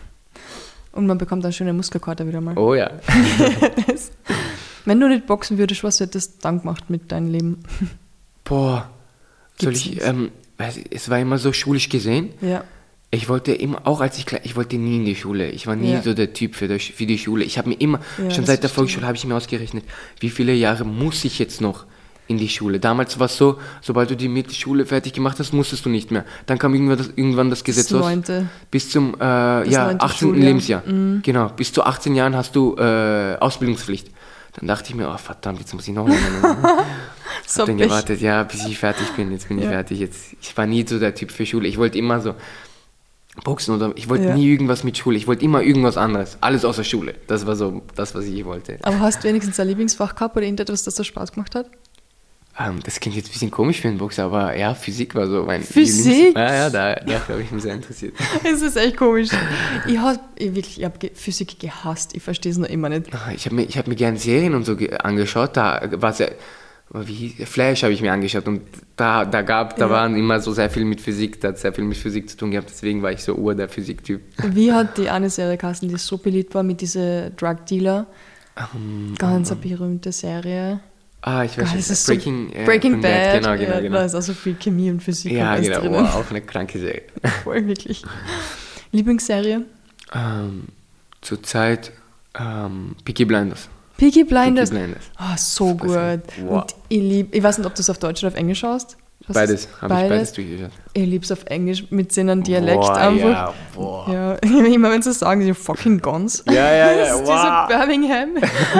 Und man bekommt dann schöne Muskelkater wieder mal. Oh ja. das, wenn du nicht boxen würdest, was hättest du dann gemacht mit deinem Leben? Boah, soll ich, ähm, es war immer so schulisch gesehen. Ja. Ich wollte immer, auch als ich klein, ich wollte nie in die Schule. Ich war nie ja. so der Typ für die, für die Schule. Ich habe mir immer, ja, schon seit der Volksschule habe ich mir ausgerechnet, wie viele Jahre muss ich jetzt noch in die Schule. Damals war es so, sobald du die Mittelschule fertig gemacht hast, musstest du nicht mehr. Dann kam irgendwann das, irgendwann das Gesetz das raus. Neunte. Bis zum äh, ja, achtzehnten Schuljahr. Lebensjahr. Mhm. Genau, bis zu achtzehn Jahren hast du äh, Ausbildungspflicht. Dann dachte ich mir, oh verdammt, jetzt muss ich noch lernen. so hab dann gewartet, ja, bis ich fertig bin. Jetzt bin ich ja. fertig. Jetzt, ich war nie so der Typ für Schule. Ich wollte immer so Boxen oder ich wollte ja. nie irgendwas mit Schule. Ich wollte immer irgendwas anderes. Alles außer Schule. Das war so das, was ich wollte. Aber hast du wenigstens ein Lieblingsfach gehabt oder irgendetwas, das so Spaß gemacht hat? Um, das klingt jetzt ein bisschen komisch für einen Boxer, aber ja, Physik war so mein Physik? Lieblings- ja, ja, da, dafür habe ich mich sehr interessiert. Es ist echt komisch. Ich habe wirklich, ich hab ge- Physik gehasst. Ich verstehe es noch immer nicht. Ich habe mir, ich hab mir gerne Serien und so ge- angeschaut. Da war es ja, wie hieß, Flash habe ich mir angeschaut und da, da gab, da ja. waren immer so sehr viel mit Physik, da hat sehr viel mit Physik zu tun gehabt. Deswegen war ich so ur der Physiktyp. Wie hat die eine Serie geheißen, die so beliebt war mit diesen Drug Dealer? Um, Ganz um, eine berühmte Serie. Ah, ich weiß nicht. So Breaking, äh, Breaking Bad. Bad. Genau, genau, ja, genau. Da ist auch so viel Chemie und Physik ja, und genau. drinnen. Oh, auch eine kranke Serie. Voll, wirklich. Lieblingsserie? Ähm, Zurzeit ähm, Peaky Blinders. Peaky Blinders? Peaky Blinders. Oh, so Super gut. Serie. Wow. Und ich lieb, ich weiß nicht, ob du es auf Deutsch oder auf Englisch schaust. Was beides, habe ich beides durchgeschaut. Ich liebe es auf Englisch mit seinem Dialekt boah, einfach. Ja, boah. Ja, immer wenn sie sagen, sie fucking Guns. Ja, ja, ja. Wow. Wow. Dieser Birmingham.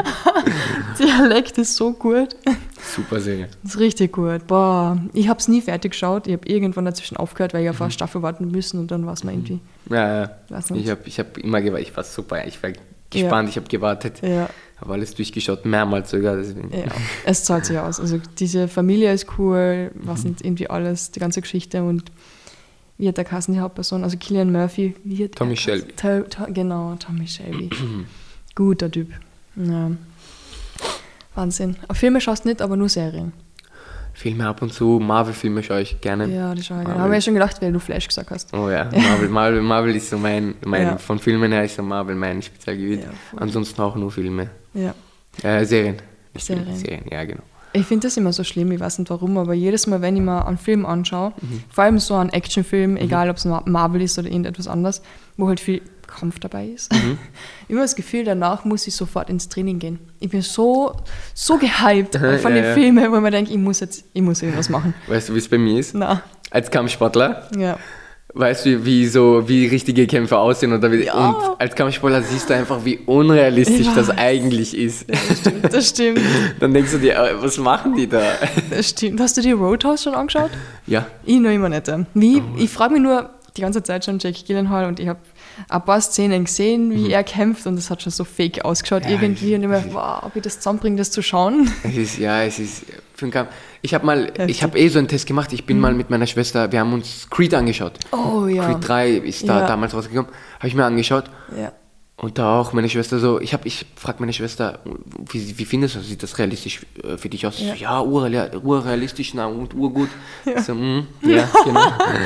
Dialekt ist so gut. Super Serie. Das ist richtig gut. Boah, ich habe es nie fertig geschaut. Ich habe irgendwann dazwischen aufgehört, weil ich auf eine Staffel warten müssen und dann war es mir irgendwie. Ja, ja. Ich habe ich hab immer gewartet. Ich war super. Ich war gespannt. Ja. Ich habe gewartet. Ja. Habe alles durchgeschaut, mehrmals sogar. Deswegen. Ja, es zahlt sich aus. Also diese Familie ist cool, was sind irgendwie alles, die ganze Geschichte und wie hat der Kassen die Hauptperson, also Cillian Murphy, wie hat Tommy Shelby. To, to, genau, Tommy Shelby. Guter Typ. Ja. Wahnsinn. Auf Filme schaust du nicht, aber nur Serien. Filme ab und zu, Marvel-Filme schaue ich gerne. Ja, die schaue ich gerne. Habe ich ja schon gedacht, weil du Flash gesagt hast. Oh ja, Marvel, Marvel, Marvel ist so mein, mein ja. von Filmen her ist so Marvel mein Spezialgebiet. Ja, ansonsten auch nur Filme. Ja. Äh, Serien. Serien. Serien, ja genau. Ich finde das immer so schlimm, ich weiß nicht warum, aber jedes Mal, wenn ich mir einen Film anschaue, mhm. vor allem so einen Actionfilm, mhm. egal ob es Marvel ist oder irgendetwas anderes, wo halt viel Kampf dabei ist, mhm. immer das Gefühl, danach muss ich sofort ins Training gehen. Ich bin so, so gehypt von ja, den ja. Filmen, wo man denkt, ich muss jetzt, ich muss irgendwas machen. Weißt du, wie es bei mir ist? Na. Als Kampfsportler? Ja. Weißt du, wie, so, wie richtige Kämpfe aussehen? Oder wie, ja. Und als Kampfsportler siehst du einfach, wie unrealistisch ja. das eigentlich ist. Ja, das stimmt, das stimmt. Dann denkst du dir, was machen die da? Das stimmt. Hast du die Roadhouse schon angeschaut? Ja. Ich noch immer nicht. Wie? Oh. Ich frage mich nur die ganze Zeit schon Jake Gyllenhaal und ich habe ein paar Szenen gesehen, wie mhm. er kämpft und das hat schon so fake ausgeschaut ja, irgendwie und ich mir, wow, ob ich das zusammenbringe, das zu schauen. Es ist, ja, es ist für einen Kampf. Ich habe mal, Heftig. ich habe eh so einen Test gemacht, ich bin mhm. mal mit meiner Schwester, wir haben uns Creed angeschaut. Oh ja. Creed drei ist da ja. damals rausgekommen, habe ich mir angeschaut. Ja. Und da auch meine Schwester so, ich habe, ich frage meine Schwester, wie, wie findest du, sieht das realistisch für dich aus? Ja, so, ja urreal, urrealistisch, na und urgut. Ja. So, mm, ja, genau.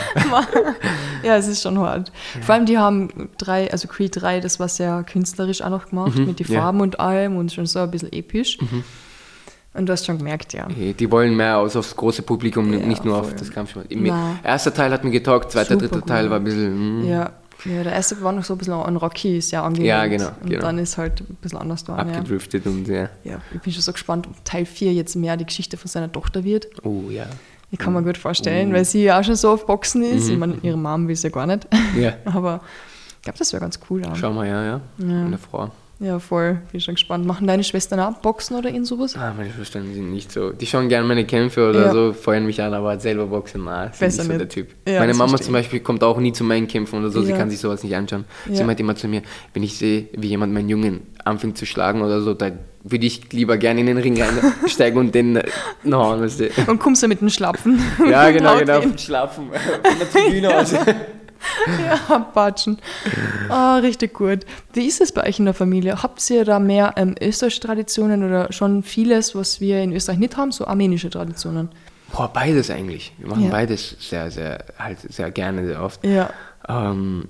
Ja, es ist schon hart. Vor allem die haben drei, also Creed drei, das war sehr künstlerisch auch noch gemacht, mhm, mit den Farben ja. und allem und schon so ein bisschen episch. Mhm. Und du hast schon gemerkt, ja. Die wollen mehr aus aufs große Publikum, ja, nicht nur voll. Auf das Kampfsport. Erster Teil hat mir getaugt, zweiter, dritter gut. Teil war ein bisschen... Mm. Ja. Ja, der erste war noch so ein bisschen an Rocky, sehr angelehnt. Ja, genau. Und genau. dann ist halt ein bisschen anders da. Abgedriftet ja. und ja. Ja, ich bin schon so gespannt, ob Teil vier jetzt mehr die Geschichte von seiner Tochter wird. Oh ja. Ich kann mir gut vorstellen, uh. weil sie ja auch schon so auf Boxen ist. Mhm. Ich meine, ihre Mom will es ja gar nicht. Ja. Aber ich glaube, das wäre ganz cool. Auch. Schau mal, ja, ja. ja. Eine Frau. Ja, voll. Bin schon gespannt. Machen deine Schwestern auch Boxen oder in sowas? Ah, meine Schwestern sind nicht so. Die schauen gerne meine Kämpfe oder Ja. so, feuern mich an, aber selber boxen, na, sind Besser nicht so nicht. der Typ. Ja, meine das Mama verstehe zum Beispiel kommt auch nie zu meinen Kämpfen oder so, sie Ja. kann sich sowas nicht anschauen. Sie Ja. meint immer zu mir, wenn ich sehe, wie jemand meinen Jungen anfängt zu schlagen oder so, da würde ich lieber gerne in den Ring reinsteigen und den äh, noch hauen, weißt du. Und kommst du mit den Schlapfen? Ja, genau, Laut genau, gehen. schlafen von der Tribüne aus. Ja, Batschen. Ah, richtig gut. Wie ist es bei euch in der Familie? Habt ihr da mehr ähm, österreichische Traditionen oder schon vieles, was wir in Österreich nicht haben, so armenische Traditionen? Boah, beides eigentlich. Wir machen Ja. beides sehr, sehr, halt sehr gerne, sehr oft. Ja. Ähm,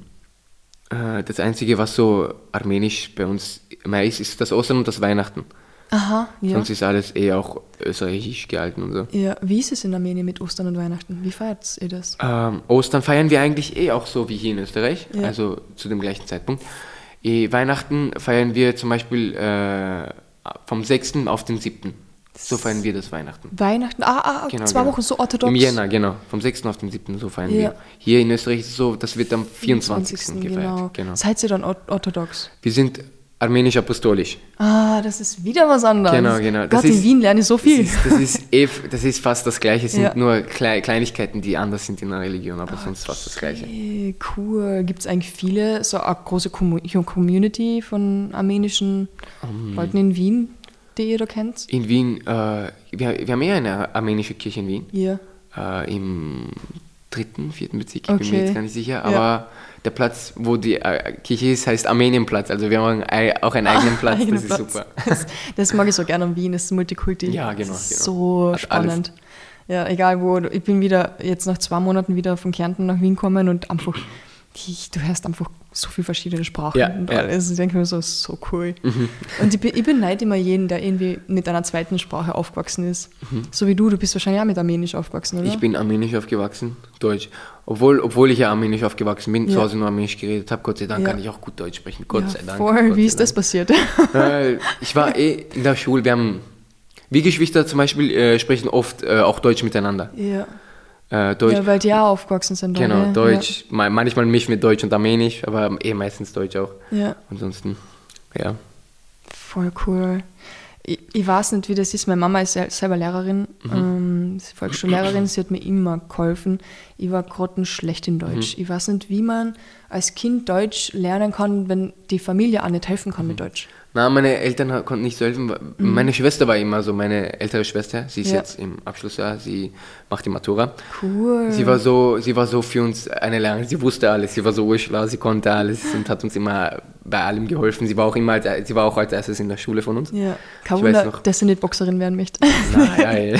äh, das Einzige, was so armenisch bei uns immer ist, ist das Ostern und das Weihnachten. Aha, ja. Sonst ist alles eh auch österreichisch gehalten und so. Ja, wie ist es in Armenien mit Ostern und Weihnachten? Wie feiert ihr das? Ähm, Ostern feiern wir eigentlich eh auch so wie hier in Österreich, Ja. also zu dem gleichen Zeitpunkt. Eh, Weihnachten feiern wir zum Beispiel äh, vom sechsten auf den siebten So feiern wir das Weihnachten. Weihnachten, ah, ah Genau, zwei genau. Wochen so orthodox. Im Jänner, genau. Vom sechsten auf den siebten so feiern Ja. wir. Hier in Österreich ist es so, das wird am vierundzwanzigsten gefeiert. Genau. Genau. Seid ihr dann or- orthodox? Wir sind armenisch-apostolisch. Ah, das ist wieder was anderes. Genau, genau. Gott, Das in ist- Wien lerne ich so viel. Das ist, das, ist eh, das ist fast das Gleiche. Es sind Ja. nur Klei Kleinigkeiten, die anders sind in der Religion, aber sonst fast das Gleiche. Okay, cool. Gibt es eigentlich viele, so eine große Commu- Community von armenischen Ähm. Leuten in Wien, die ihr da kennt? In Wien, äh, wir, wir haben eher eine armenische Kirche in Wien. Ja. Äh, Im dritten, vierten Bezirk, ich bin Okay. mir jetzt gar nicht sicher. Ja. Aber der Platz, wo die äh, Kirche ist, heißt Armenienplatz. Also wir haben ein- auch einen eigenen Platz, Eigenen das ist Platz. super. Das, das mag ich so gerne an Wien, das ist Multikulti. Ja, genau, Das ist genau. so Hat spannend. Ja, egal wo. Ich bin wieder jetzt nach zwei Monaten wieder von Kärnten nach Wien gekommen und einfach, ich, du hörst einfach so viele verschiedene Sprachen Ja, und ja. alles. Ich denke mir so, so cool. Und ich, bin- ich beneide immer jeden, der irgendwie mit einer zweiten Sprache aufgewachsen ist. So wie du, du bist wahrscheinlich auch mit Armenisch aufgewachsen, oder? Ich bin armenisch aufgewachsen, Deutsch. Obwohl, obwohl ich ja armenisch aufgewachsen bin, Ja. zu Hause nur armenisch geredet habe, Gott sei Dank Ja. kann ich auch gut Deutsch sprechen. Gott ja, sei Dank. Voll. Gott Wie sei ist das Dank. passiert? Äh, ich war eh in der Schule, wir haben, wir Geschwister zum Beispiel äh, sprechen oft äh, auch Deutsch miteinander. ja. Äh, Deutsch, ja, weil die auch aufgewachsen sind. genau, oder? Deutsch, ma- manchmal mich mit Deutsch und Armenisch, aber eh meistens Deutsch auch. Ja. ja. Ansonsten, ja. Voll cool. Ich, ich weiß nicht, wie das ist. Meine Mama ist sel- selber Lehrerin, ähm, sie ist Volksschullehrerin, sie hat mir immer geholfen. Ich war grottenschlecht in Deutsch. Ich weiß nicht, wie man als Kind Deutsch lernen kann, wenn die Familie auch nicht helfen kann mit Deutsch. Na, meine Eltern ha- konnten nicht so helfen. weil- Meine Schwester war immer so, meine ältere Schwester, sie ist Ja. jetzt im Abschlussjahr, sie macht die Matura. Cool. Sie war so, sie war so für uns eine Lehrerin, sie wusste alles, sie war so urschlau, sie konnte alles und hat uns immer bei allem geholfen. Sie war auch immer, als, sie war auch als erstes in der Schule von uns. Ja, kein Ich weiß Wunder, noch. dass sie nicht Boxerin werden möchte. Na, ja, ey.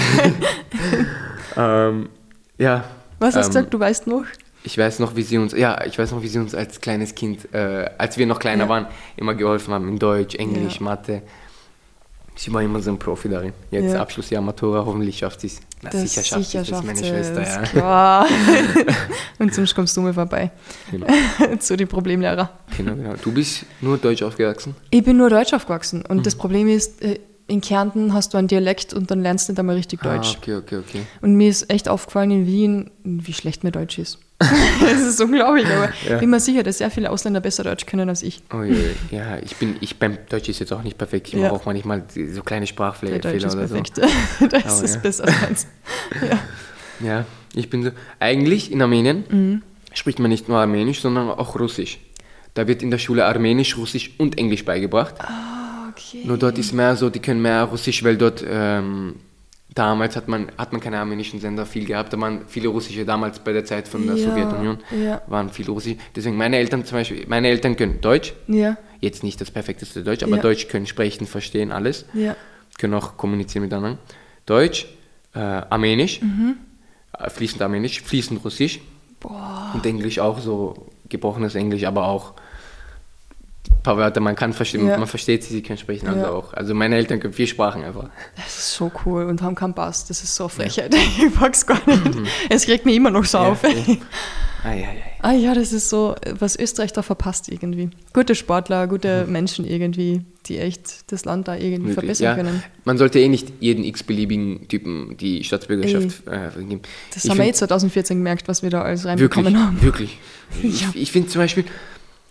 ähm, ja. Was hast du ähm, gesagt, du weißt noch? Ich weiß noch, wie sie uns, ja, ich weiß noch, wie sie uns als kleines Kind, äh, als wir noch kleiner Ja. waren, immer geholfen haben in Deutsch, Englisch, Ja. Mathe. Sie war immer so ein Profi darin. Jetzt Ja. Abschlussjahr Matura, hoffentlich schafft sie es. Na, sicher schafft sie es, das ist meine schafft Schwester, sie ja. es, Klar. Und sonst kommst du mir vorbei. Genau. Zu den Problemlehrer. genau, genau. Du bist nur Deutsch aufgewachsen? Ich bin nur Deutsch aufgewachsen und Mhm. das Problem ist, äh, in Kärnten hast du einen Dialekt und dann lernst du nicht einmal richtig Deutsch. Ah, okay, okay, okay. Und mir ist echt aufgefallen in Wien, wie schlecht mir Deutsch ist. Das ist unglaublich, aber Ja. ich bin mir sicher, dass sehr viele Ausländer besser Deutsch können als ich. Oh je, ja, ich bin, ich beim Deutsch ist jetzt auch nicht perfekt. Ich Ja. mache auch manchmal die- so kleine Der Sprachfehler Deutsch ist oder so. perfekt. Das Aber ist ja. besser als meins. Ja. Ja, ich bin so. Eigentlich in Armenien Mhm. spricht man nicht nur Armenisch, sondern auch Russisch. Da wird in der Schule Armenisch, Russisch und Englisch beigebracht. Ah, okay. Nur dort ist mehr so, die können mehr Russisch, weil dort ähm, damals hat man, hat man keine armenischen Sender viel gehabt, da waren viele russische, damals bei der Zeit von der Ja, Sowjetunion, ja. waren viele russisch. Deswegen meine Eltern zum Beispiel, meine Eltern können Deutsch, Ja, jetzt nicht das perfekteste Deutsch, aber Ja. Deutsch können sprechen, verstehen, alles. ja. Können auch kommunizieren miteinander. Deutsch, äh, Armenisch, äh, fließend Armenisch, fließend Russisch Boah. und Englisch auch so gebrochenes Englisch, aber auch ein paar Wörter, man kann verstehen, Ja. man versteht sie, sie können sprechen, also Ja. auch. Also meine Eltern können vier Sprachen einfach. Das ist so cool und haben keinen Pass. Das ist so eine Frechheit. Ich mag's gar nicht. Es regt mich immer noch so Mhm. Ja, auf. ja. Ei, ei, ei. Ah ja, das ist so, was Österreich da verpasst irgendwie. Gute Sportler, gute Menschen irgendwie, die echt das Land da irgendwie Wirklich, verbessern ja. können. Man sollte eh nicht jeden x-beliebigen Typen die Staatsbürgerschaft äh, geben. Das Ich haben wir find- eh zwanzig vierzehn gemerkt, was wir da alles Wirklich, reinbekommen haben. wirklich. Ja. Ich, ich finde zum Beispiel,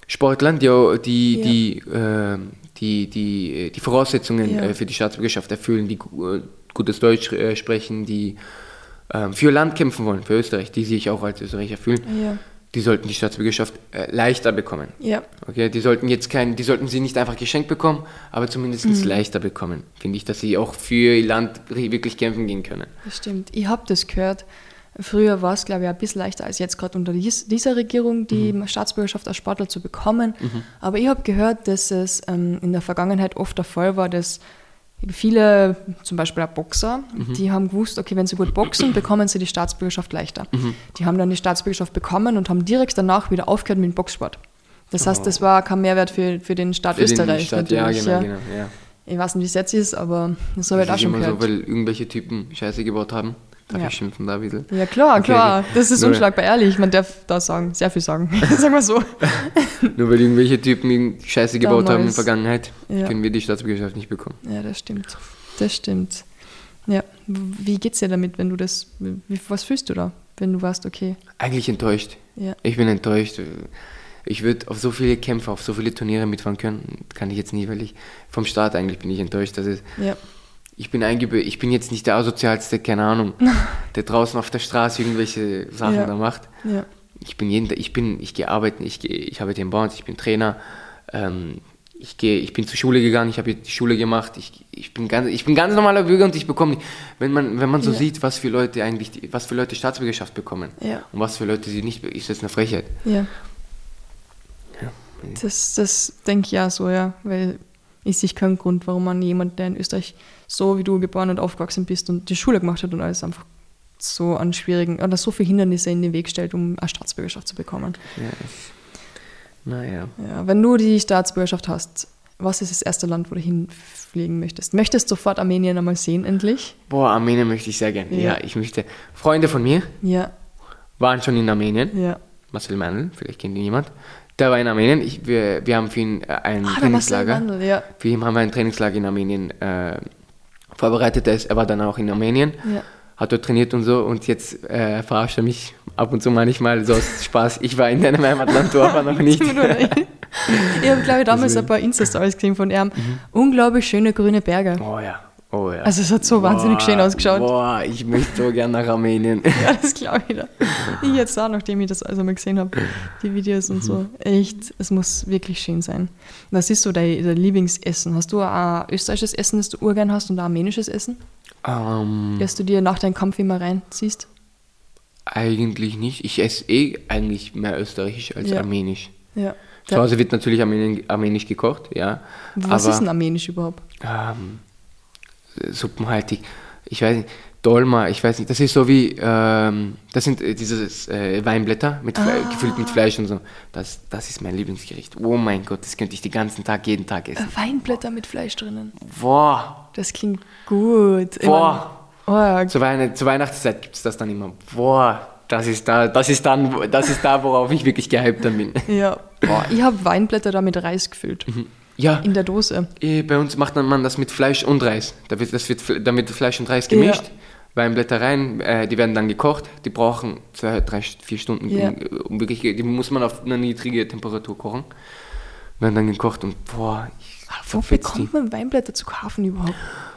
Sportlern, die die, Ja. die, äh, die, die, die Voraussetzungen Ja. äh, für die Staatsbürgerschaft erfüllen, die gu- äh, gutes Deutsch äh, sprechen, die ähm, für ihr Land kämpfen wollen, für Österreich, die sich auch als Österreicher fühlen, Ja. die sollten die Staatsbürgerschaft äh, leichter bekommen. Ja. Okay, die sollten jetzt kein, die sollten sie nicht einfach geschenkt bekommen, aber zumindest Mhm. leichter bekommen, finde ich, dass sie auch für ihr Land wirklich kämpfen gehen können. Das stimmt. Ich habe das gehört. Früher war es, glaube ich, ein bisschen leichter als jetzt gerade unter dies, dieser Regierung, die Mhm. Staatsbürgerschaft als Sportler zu bekommen. Aber ich habe gehört, dass es ähm, in der Vergangenheit oft der Fall war, dass viele, zum Beispiel auch Boxer, Mhm. die haben gewusst, okay, wenn sie gut boxen, bekommen sie die Staatsbürgerschaft leichter. Mhm. Die haben dann die Staatsbürgerschaft bekommen und haben direkt danach wieder aufgehört mit dem Boxsport. Das heißt, das war kein Mehrwert für, für den Staat Für den Österreich. Staat, ja, natürlich, genau, ja. genau, ja. Ich weiß nicht, wie es jetzt ist, aber das habe ich Das halt auch ist schon immer gehört. so, weil irgendwelche Typen Scheiße gebaut haben. Darf Ja. ich schimpfen da ein bisschen? Ja, klar, Okay, klar. okay. Das ist Nur- unschlagbar ehrlich. Man darf da sagen, sehr viel sagen. Sagen wir so. Nur weil irgendwelche Typen Scheiße gebaut haben in der Damals. Vergangenheit, Ja. können wir die Staatsbürgerschaft nicht bekommen. Ja, das stimmt. Das stimmt. Ja, wie geht's dir damit, wenn du das, wie, was fühlst du da, wenn du weißt, okay, Eigentlich enttäuscht. ja, Ich bin enttäuscht. Ich würde auf so viele Kämpfe, auf so viele Turniere mitfahren können, kann ich jetzt nie, weil ich vom Start eigentlich bin ich enttäuscht. Dass es, ja, ich bin eingebe, ich bin jetzt nicht der asozialste, keine Ahnung, der draußen auf der Straße irgendwelche Sachen Ja. da macht. ja, Ich bin jeden, ich bin, ich gehe arbeiten, ich gehe, ich arbeite im Bau, ich bin Trainer. Ähm, ich gehe, ich bin zur Schule gegangen, ich habe die Schule gemacht. Ich, ich bin ganz, ich bin ganz normaler Bürger und ich bekomme, wenn man, wenn man so Ja. sieht, was für Leute eigentlich, die- was für Leute Staatsbürgerschaft bekommen ja, und was für Leute sie nicht, ist das eine Frechheit. ja. Ja. Das, das denke ich ja so, ja, weil ich sehe keinen Grund, warum man jemand, der in Österreich so wie du geboren und aufgewachsen bist und die Schule gemacht hat und alles einfach so an schwierigen, oder so viele Hindernisse in den Weg stellt, um eine Staatsbürgerschaft zu bekommen. Ja, ich, naja. Ja, wenn du die Staatsbürgerschaft hast, was ist das erste Land, wo du hinfliegen möchtest? Möchtest du sofort Armenien einmal sehen, endlich? Boah, Armenien möchte ich sehr gerne. Ja. Ja. ich möchte. Freunde von mir Ja, waren schon in Armenien. ja. Marcel Mandl, vielleicht kennt ihn jemand. Der war in Armenien. Ich, wir, wir haben für ihn äh, ein Ah, der Marcel Trainingslager. Mandl, ja. Für ihn haben wir ein Trainingslager in Armenien äh, vorbereitet. Er, ist, er war dann auch in Armenien, Ja. hat dort trainiert und so. Und jetzt äh, verarscht er mich ab und zu manchmal so aus Spaß. Ich war in deinem Heimatland, du aber noch nicht. Ich habe, glaube ich, damals ein paar Insta-Stories gesehen von ihm. Unglaublich schöne grüne Berge. Oh ja, oh ja. Also es hat so wahnsinnig schön ausgeschaut. Boah, ich möchte so gerne nach Armenien. Ja, das glaube ich da. Ich jetzt auch, nachdem ich das also mal gesehen habe, die Videos und so. Echt, es muss wirklich schön sein. Was ist so dein, dein Lieblingsessen? Hast du ein österreichisches Essen, das du urgern hast und ein armenisches Essen, Ähm, das du dir nach deinem Kampf immer reinziehst? eigentlich nicht. Ich esse eh eigentlich mehr österreichisch als Ja. armenisch. Ja. Zu Hause wird natürlich armenien, armenisch gekocht, ja. Was aber, ist denn armenisch überhaupt? Ähm, suppenhaltig. Ich weiß nicht, Dolma, ich weiß nicht, das ist so wie, ähm, das sind äh, diese äh, Weinblätter mit, Fle- Ah. gefüllt mit Fleisch und so. Das, das ist mein Lieblingsgericht. Oh mein Gott, das könnte ich den ganzen Tag, jeden Tag essen. Äh, Weinblätter mit Fleisch drinnen. Boah, Das klingt gut. Ich boah. mein, oh, Zur, Weihn zur Weihnachtszeit gibt es das dann immer. Boah, das ist da, das ist dann, das ist da, worauf ich wirklich gehypt dann bin. ja. Boah, ich habe Weinblätter da mit Reis gefüllt. Ja, In der Dose. eh, bei uns macht man das mit Fleisch und Reis. Da wird, das wird fl- damit Fleisch und Reis gemischt. Ja. Weinblätter rein, äh, die werden dann gekocht. Die brauchen zwei, drei, vier Stunden, Ja. um, um wirklich, die muss man auf einer niedrigen Temperatur kochen. Werden dann gekocht und boah, ich Wo zerfetzt bekommt man Weinblätter zu kaufen überhaupt?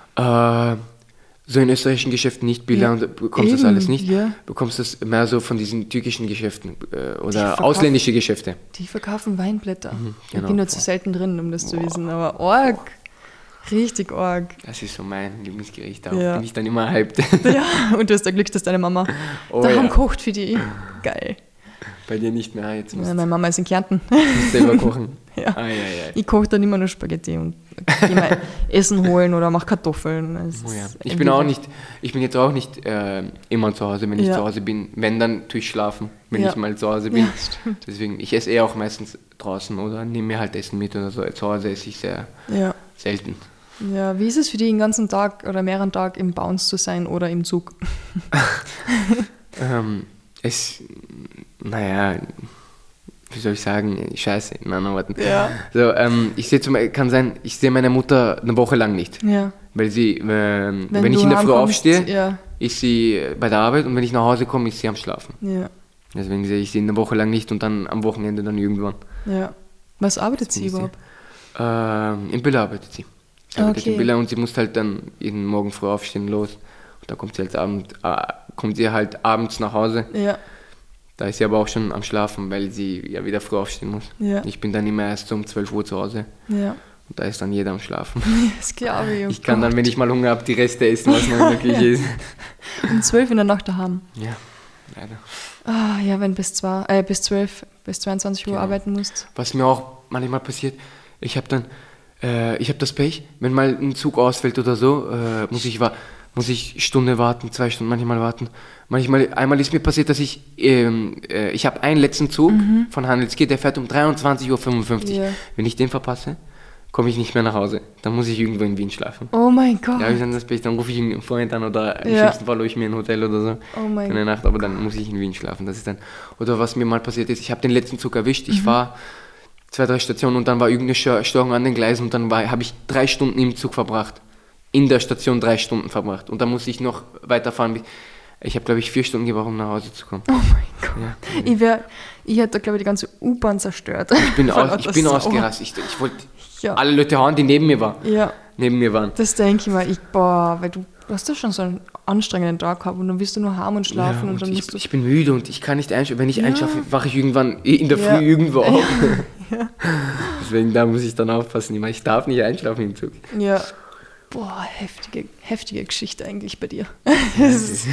Äh, so in österreichischen Geschäften nicht, Bilder Ja, und du bekommst das eben, alles nicht. ja. Bekommst das mehr so von diesen türkischen Geschäften äh, oder verkaufen- ausländische Geschäfte. Die verkaufen Weinblätter. Ich genau. bin nur zu selten drin, um das zu wissen. Aber arg. Richtig arg. Das ist so mein Lieblingsgericht, da Ja. bin ich dann immer hyped. Ja, und du hast da Glück, dass deine Mama Oh daheim ja. kocht für die. Geil. Bei dir nicht mehr, jetzt musst Ja, du meine Mama ist in Kärnten. selber kochen. Ja. Ai, ai, ai. Ich koche dann immer nur Spaghetti und gehe mal Essen holen oder mache Kartoffeln. Es Oh ja. ist Ich bin auch irgendwie- nicht, ich bin jetzt auch nicht äh, immer zu Hause, wenn ich Ja. zu Hause bin. Wenn, dann tue ich schlafen, wenn Ja. ich mal zu Hause bin. Ja, stimmt. Deswegen, ich esse eher auch meistens draußen oder nehme mir halt Essen mit oder so. Zu Hause esse ich sehr Ja. selten. Ja, wie ist es für dich, den ganzen Tag oder mehreren Tag im Bounce zu sein oder im Zug? Ähm, es, naja, wie soll ich sagen, scheiße, in anderen Worten. Ja. So, ähm, ich sehe zum kann sein, ich sehe meine Mutter eine Woche lang nicht. Ja. Weil sie, ähm, wenn, Wenn ich du in der Früh heimkommst, aufstehe, ja. ist sie bei der Arbeit und wenn ich nach Hause komme, ist sie am Schlafen. Ja. Deswegen sehe ich sie eine Woche lang nicht und dann am Wochenende dann irgendwann. Ja. Was arbeitet Jetzt sie bin ich überhaupt? Ähm, in Billa arbeitet sie. Sie arbeitet Okay. in Billa und sie muss halt dann jeden Morgen früh aufstehen, los. Und da kommt sie halt abend, äh, kommt sie halt abends nach Hause. Ja, Da ist sie aber auch schon am Schlafen, weil sie ja wieder früh aufstehen muss. Ja. Ich bin dann immer erst so um zwölf Uhr zu Hause. ja. Und da ist dann jeder am Schlafen. Das glaube ich. oh Ich kann dann, Gott. wenn ich mal Hunger habe, die Reste essen, was noch in der Küche ist. Um zwölf in der Nacht daheim. Ja, leider. Ah, ja, wenn bis zwei, äh, bis zwölf, bis zweiundzwanzig Uhr Genau. arbeiten musst. Was mir auch manchmal passiert, ich habe dann, äh, ich habe das Pech, wenn mal ein Zug ausfällt oder so, äh, muss ich wa- muss ich Stunde warten, zwei Stunden manchmal warten. Manchmal, einmal ist mir passiert, dass ich, ähm, äh, ich habe einen letzten Zug von Handelsgeht, der fährt um dreiundzwanzig Uhr fünfundfünfzig. Ja. Wenn ich den verpasse, komme ich nicht mehr nach Hause. Dann muss ich irgendwo in Wien schlafen. Oh mein Gott. Da habe ich dann das Pech, dann rufe ich einen Freund an oder im Ja. schlimmsten Fall hole ich mir ein Hotel oder so Oh mein für eine Nacht, aber dann muss ich in Wien schlafen. Das ist dann, oder was mir mal passiert ist, ich habe den letzten Zug erwischt, Mhm. ich war zwei, drei Stationen und dann war irgendeine Stör- Störung an den Gleisen und dann war- habe ich drei Stunden im Zug verbracht. In der Station drei Stunden verbracht. Und dann musste ich noch weiterfahren. bis- Ich habe, glaube ich, vier Stunden gebraucht, um nach Hause zu kommen. Oh mein Gott. Ja. Ich, wär, ich hätte, glaube ich, die ganze U-Bahn zerstört. Ich bin, Voll aus, ich das bin Sau. ausgerastet. Ich, ich wollte Ja. alle Leute hauen, die neben mir waren. Ja, Neben mir waren. das denke ich mir. Ich, boah, weil du, du hast ja schon so einen anstrengenden Tag gehabt und dann willst du nur heim und schlafen Ja, und und dann ich, musst du... ich bin müde und ich kann nicht einschlafen. Wenn ich Ja. einschlafe, wache ich irgendwann in der Früh Ja. irgendwo auf. Ja. Deswegen da muss ich dann aufpassen. Ich darf nicht einschlafen im Zug. Ja. Boah, heftige, heftige Geschichte eigentlich bei dir. Das ist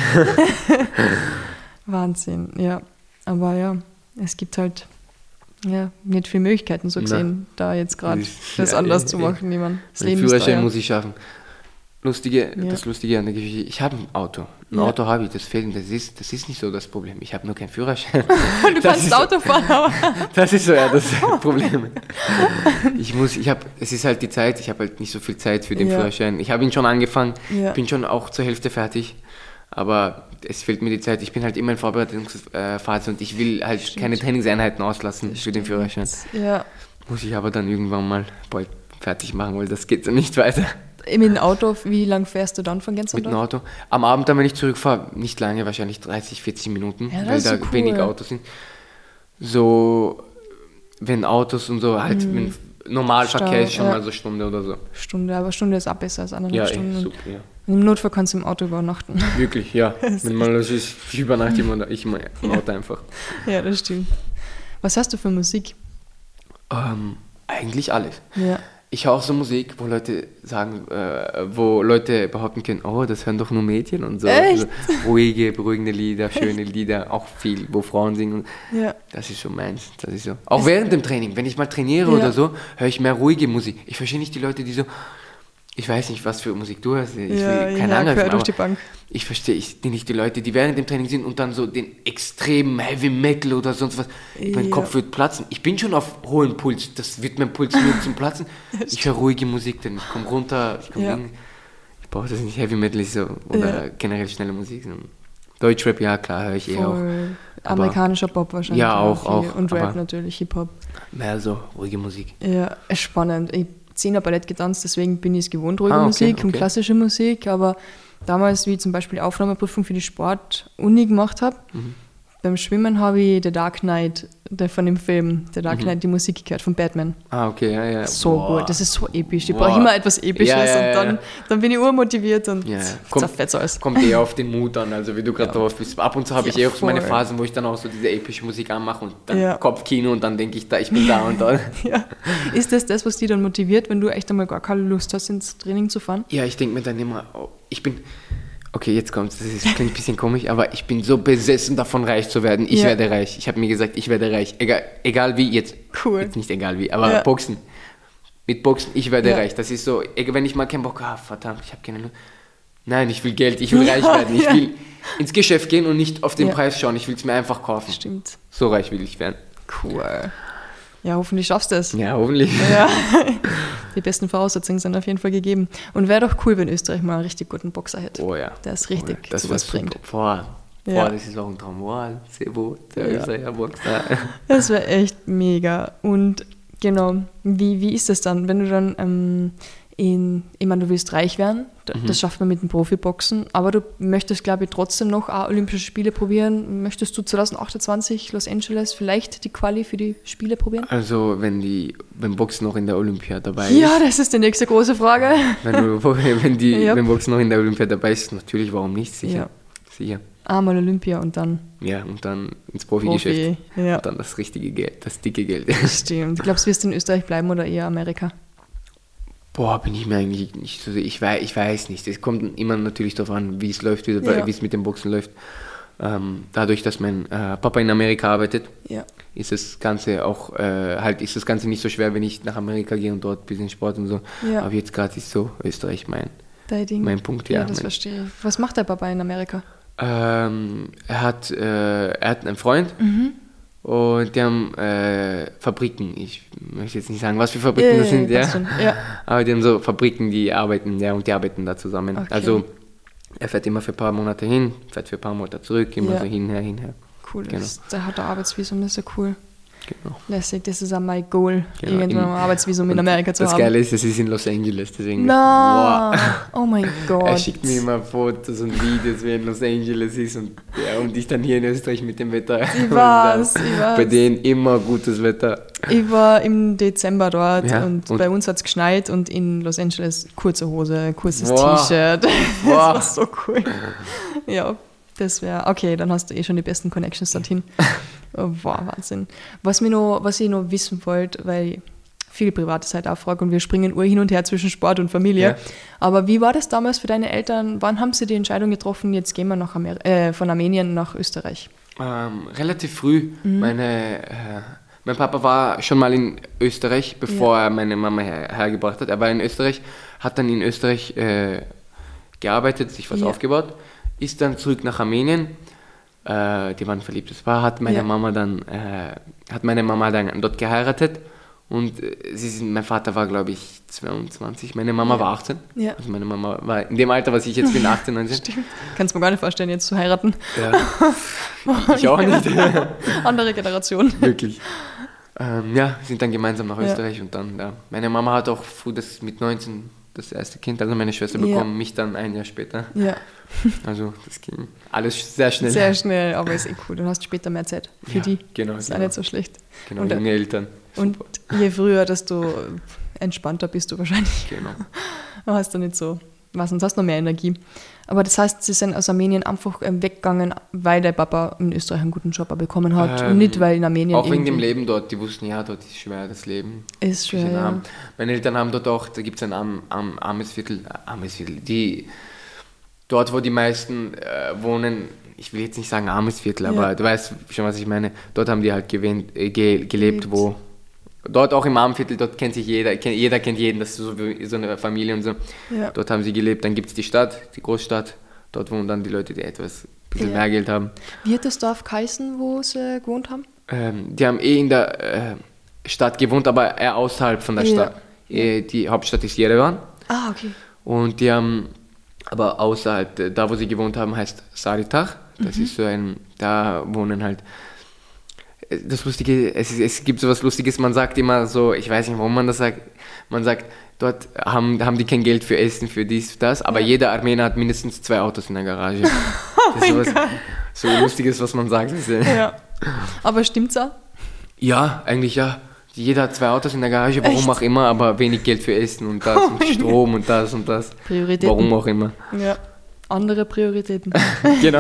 Wahnsinn, ja. Aber ja, es gibt halt ja, nicht viele Möglichkeiten so Na. gesehen, da jetzt gerade Das- das ja, anders eh, zu eh. machen. Ich mein, das Den Leben ist Führerschein teuer. muss ich schaffen. Lustige, Ja. Das Lustige an der Geschichte, ich habe ein Auto. Ein Ja. Auto habe ich, das fehlt. Das ist, das ist nicht so das Problem. Ich habe nur keinen Führerschein. Du Das kannst ist- Auto fahren, aber... Das ist so ja das Problem. Ich muss, ich habe, es ist halt die Zeit, ich habe halt nicht so viel Zeit für den Ja. Führerschein. Ich habe ihn schon angefangen, Ja. bin schon auch zur Hälfte fertig, aber es fehlt mir die Zeit. Ich bin halt immer in Vorbereitungsphase und ich will halt Stimmt. keine Trainingseinheiten auslassen für den Führerschein. Ja, Muss ich aber dann irgendwann mal bald fertig machen, weil das geht so nicht weiter. mit dem Auto, wie lange fährst du dann von Mit dem Gänzendorf? Auto. Am Abend dann, wenn ich zurückfahre, nicht lange, wahrscheinlich dreißig, vierzig Minuten, Ja, das weil ist da so cool. wenig Autos sind. So, wenn Autos und so, halt, wenn Normalverkehr Stau, ist schon ja. mal so eine Stunde oder so. Stunde, aber Stunde ist auch besser als eineinhalb Ja, ey, Stunden. super, ja. Und im Notfall kannst du im Auto übernachten. Wirklich, ja. Wenn man los ist, ich übernachte immer, ich immer im Auto einfach. Ja, das stimmt. Was hast du für Musik? Ähm, eigentlich alles. Ja. Ich höre auch so Musik, wo Leute sagen, äh, wo Leute behaupten können, oh, das hören doch nur Mädchen und so. Echt? Also ruhige, beruhigende Lieder, schöne Lieder, auch viel, wo Frauen singen. Ja. Das ist so meins. Das ist so. Auch während dem Training, wenn ich mal trainiere Ja. oder so, höre ich mehr ruhige Musik. Ich verstehe nicht die Leute, die so, ich weiß nicht, was für Musik du hörst. Ich ja, will keine ja, Ahnung, quer durch aber die Bank. ich verstehe ich, die nicht die Leute, die während dem Training sind und dann so den extremen Heavy Metal oder sonst was. Mein Ja. Kopf wird platzen. Ich bin schon auf hohem Puls. Das wird mein Puls nur zum Platzen. Ich höre ruhige Musik, denn ich komme runter. Ich, komm Ja. hin. Ich brauche das nicht. Heavy Metal ist so, oder Ja. generell schnelle Musik. Deutschrap, ja klar, höre ich eh auch. Voll. Aber- Amerikanischer Pop wahrscheinlich. Ja, auch, viel. auch, Und Rap aber- natürlich, Hip-Hop. Mehr so ruhige Musik. Ja, ist spannend. Ich habe zehn Jahre Ballett getanzt, deswegen bin ich es gewohnt, ruhige Ah, okay, Musik und okay. klassische Musik. Aber damals, wie ich zum Beispiel Aufnahmeprüfung für die Sport-Uni gemacht habe, Mhm. beim Schwimmen habe ich The Dark Knight, der von dem Film The Dark Knight, die Musik gehört von Batman. Ah, okay, ja, ja. So Mhm. Boah. gut, das ist so episch. Ich Boah. brauche immer etwas Episches Ja, ja, und dann, ja. dann bin ich urmotiviert und Ja, ja. zerfetzt alles. Kommt eher auf den Mut an, also wie du gerade Ja. drauf bist. Ab und zu habe ich Ja, eh auch so meine voll. Phasen, wo ich dann auch so diese epische Musik anmache und dann Ja. Kopfkino und dann denke ich, da, ich bin da und da. Ja. Ist das das, was dich dann motiviert, wenn du echt einmal gar keine Lust hast, ins Training zu fahren? Ja, ich denke mir dann immer, oh, ich bin, okay, jetzt kommt's, das ist, klingt ein bisschen komisch, aber ich bin so besessen davon, reich zu werden. Ich Ja. werde reich. Ich habe mir gesagt, ich werde reich. Egal, egal wie, jetzt, Cool. jetzt nicht egal wie, aber Ja. Boxen. Mit Boxen, ich werde Ja. reich. Das ist so, egal, wenn ich mal keinen Bock habe, verdammt, ich habe keine Lust. Nein, ich will Geld, ich will reich werden. Ich Ja. will ins Geschäft gehen und nicht auf den Ja. Preis schauen. Ich will es mir einfach kaufen. Stimmt. So reich will ich werden. Cool. Ja, hoffentlich schaffst du es. Ja, hoffentlich. Ja. Die besten Voraussetzungen sind auf jeden Fall gegeben. Und wäre doch cool, wenn Österreich mal einen richtig guten Boxer hätte. Oh ja. Der es richtig oh ja. Das zu wär was bringt. super. Boah. Boah, Ja. das ist auch ein Traum. Boah, Sebo, der Ja. Österreicher Boxer. Das wäre echt mega. Und genau, wie, wie ist das dann, wenn du dann ähm, in, ich meine, du willst reich werden, das Mhm. schafft man mit dem Profiboxen, aber du möchtest, glaube ich, trotzdem noch auch Olympische Spiele probieren. Möchtest du zwanzig achtundzwanzig Los Angeles vielleicht die Quali für die Spiele probieren? Also wenn die, wenn Boxen noch in der Olympia dabei Ja, ist. das ist die nächste große Frage. Wenn, du, wenn, die, Ja. wenn Boxen noch in der Olympia dabei ist, natürlich, warum nicht? Sicher. Ja. Sicher. Einmal Olympia und dann Ja, und dann ins Profigeschäft. Profi. Ja, Und dann das richtige Geld, das dicke Geld. stimmt. Glaubst du, wirst du in Österreich bleiben oder eher Amerika? Boah, bin ich mir eigentlich nicht so sicher. Ich weiß, ich weiß nicht. Es kommt immer natürlich darauf an, wie es läuft, wie, Ja. wie es mit dem Boxen läuft. Ähm, dadurch, dass mein äh, Papa in Amerika arbeitet, Ja. ist das Ganze auch äh, halt ist das Ganze nicht so schwer, wenn ich nach Amerika gehe und dort ein bisschen Sport und so. Ja. Aber jetzt gerade ist so Österreich mein, Dein Ding. mein Punkt, Ja, ja. das mein, verstehe ich. Was macht der Papa in Amerika? ähm, er hat äh, er hat einen Freund Mhm. und die haben äh, Fabriken. Ich möchte jetzt nicht sagen, was für Fabriken das sind, ja. passt schon. Ja. Aber die haben so Fabriken, die arbeiten, ja, und die arbeiten da zusammen. Okay. Also er fährt immer für ein paar Monate hin, fährt für ein paar Monate zurück, immer Ja. so hinher, hinher. Cool, Genau. das, der hat ein Arbeitsvisum, das ist ja cool. Genau. Lässig, das ist auch mein Goal, Genau. irgendwann In- ein Arbeitsvisum in Und Amerika zu das haben. Geile ist, es ist in Los Angeles, deswegen. Na, Wow. oh mein Gott. Er schickt mir immer Fotos und Videos, wie er in Los Angeles ist und, ja, und ich dann hier in Österreich mit dem Wetter. Ich Und, weiß, äh, ich weiß. Bei denen immer gutes Wetter. Ich war im Dezember dort Ja, und, und- bei uns hat es geschneit und in Los Angeles kurze Hose, kurzes Wow. T-Shirt. Das Wow. war so cool. Ja, das wäre, okay, dann hast du eh schon die besten Connections dorthin. Oh, wow, Wahnsinn. Was, mir noch, was ich noch wissen wollte, weil ich viel private Zeit auch frage und wir springen ur hin und her zwischen Sport und Familie. Ja. Aber wie war das damals für deine Eltern? Wann haben sie die Entscheidung getroffen, jetzt gehen wir nach Amer äh, von Armenien nach Österreich? Ähm, relativ früh. Mhm. Meine, äh, mein Papa war schon mal in Österreich, bevor er meine Mama her, hergebracht hat. Er war in Österreich, hat dann in Österreich äh, gearbeitet, sich was Ja. aufgebaut, ist dann zurück nach Armenien. Äh, die waren ein verliebtes Paar, hat meine Ja. Mama dann, äh, hat meine Mama dann dort geheiratet. Und äh, sie sind, mein Vater war, glaube ich, zweiundzwanzig, meine Mama Ja. war achtzehn. Ja. Also meine Mama war in dem Alter, was ich jetzt bin, achtzehn, neunzehn. Stimmt. Kannst mir gar nicht vorstellen, jetzt zu heiraten. Ja. Ich auch nicht. Andere Generation. Wirklich. Ähm, ja, sind dann gemeinsam nach Ja. Österreich und dann, ja. Meine Mama hat auch früh das, mit neunzehn das erste Kind, also meine Schwester Ja. bekommen, mich dann ein Jahr später. Ja, Also das ging alles sehr schnell. sehr schnell, aber ist eh cool. Dann hast du später mehr Zeit für Ja, die. genau, Ist auch genau. nicht so schlecht. Genau, Und, junge Eltern. Und je früher, desto entspannter bist du wahrscheinlich. Genau. Du hast du nicht so, was sonst hast du noch mehr Energie. Aber das heißt, sie sind aus Armenien einfach ähm, weggegangen, weil der Papa in Österreich einen guten Job auch bekommen hat Ähm, und nicht, weil in Armenien Auch wegen dem irgendwie- Leben dort, die wussten, ja, dort ist schwer das Leben. Ist schwer, Bisschen ja. arm. Meine Eltern haben dort auch, da gibt es ein arm, arm, armes Viertel, äh, armes Viertel, die, dort wo die meisten äh, wohnen, ich will jetzt nicht sagen armes Viertel, aber Ja. du weißt schon, was ich meine, dort haben die halt gewähnt, äh, ge, gelebt, Gelebt. wo, dort auch im armen Viertel, dort kennt sich jeder, kennt, jeder kennt jeden, das ist so, wie so eine Familie und so, Ja. dort haben sie gelebt, dann gibt es die Stadt, die Großstadt, dort wohnen dann die Leute, die etwas, bisschen Ja. mehr Geld haben. Wie hat das Dorf geheißen, wo sie gewohnt haben? Ähm, die haben eh in der äh, Stadt gewohnt, aber eher außerhalb von der Ja. Stadt. Äh, die Hauptstadt ist Jerewan Ah, okay. und die haben, aber außerhalb, äh, da wo sie gewohnt haben, heißt Saritach. Das ist so ein, da wohnen halt, äh, das Lustige, es, ist, es gibt so was Lustiges, man sagt immer so, ich weiß nicht, warum man das sagt, man sagt, dort haben, haben die kein Geld für Essen, für dies, das, aber Ja. jeder Armenier hat mindestens zwei Autos in der Garage. Das ist so was, so Lustiges, was man sagt. Das ist, äh, Ja. Aber stimmt's auch? Ja, eigentlich ja. Jeder hat zwei Autos in der Garage, warum Echt? auch immer, aber wenig Geld für Essen und das Oh und mein Strom und das und das. Prioritäten. Warum auch immer. Ja. Andere Prioritäten. Genau.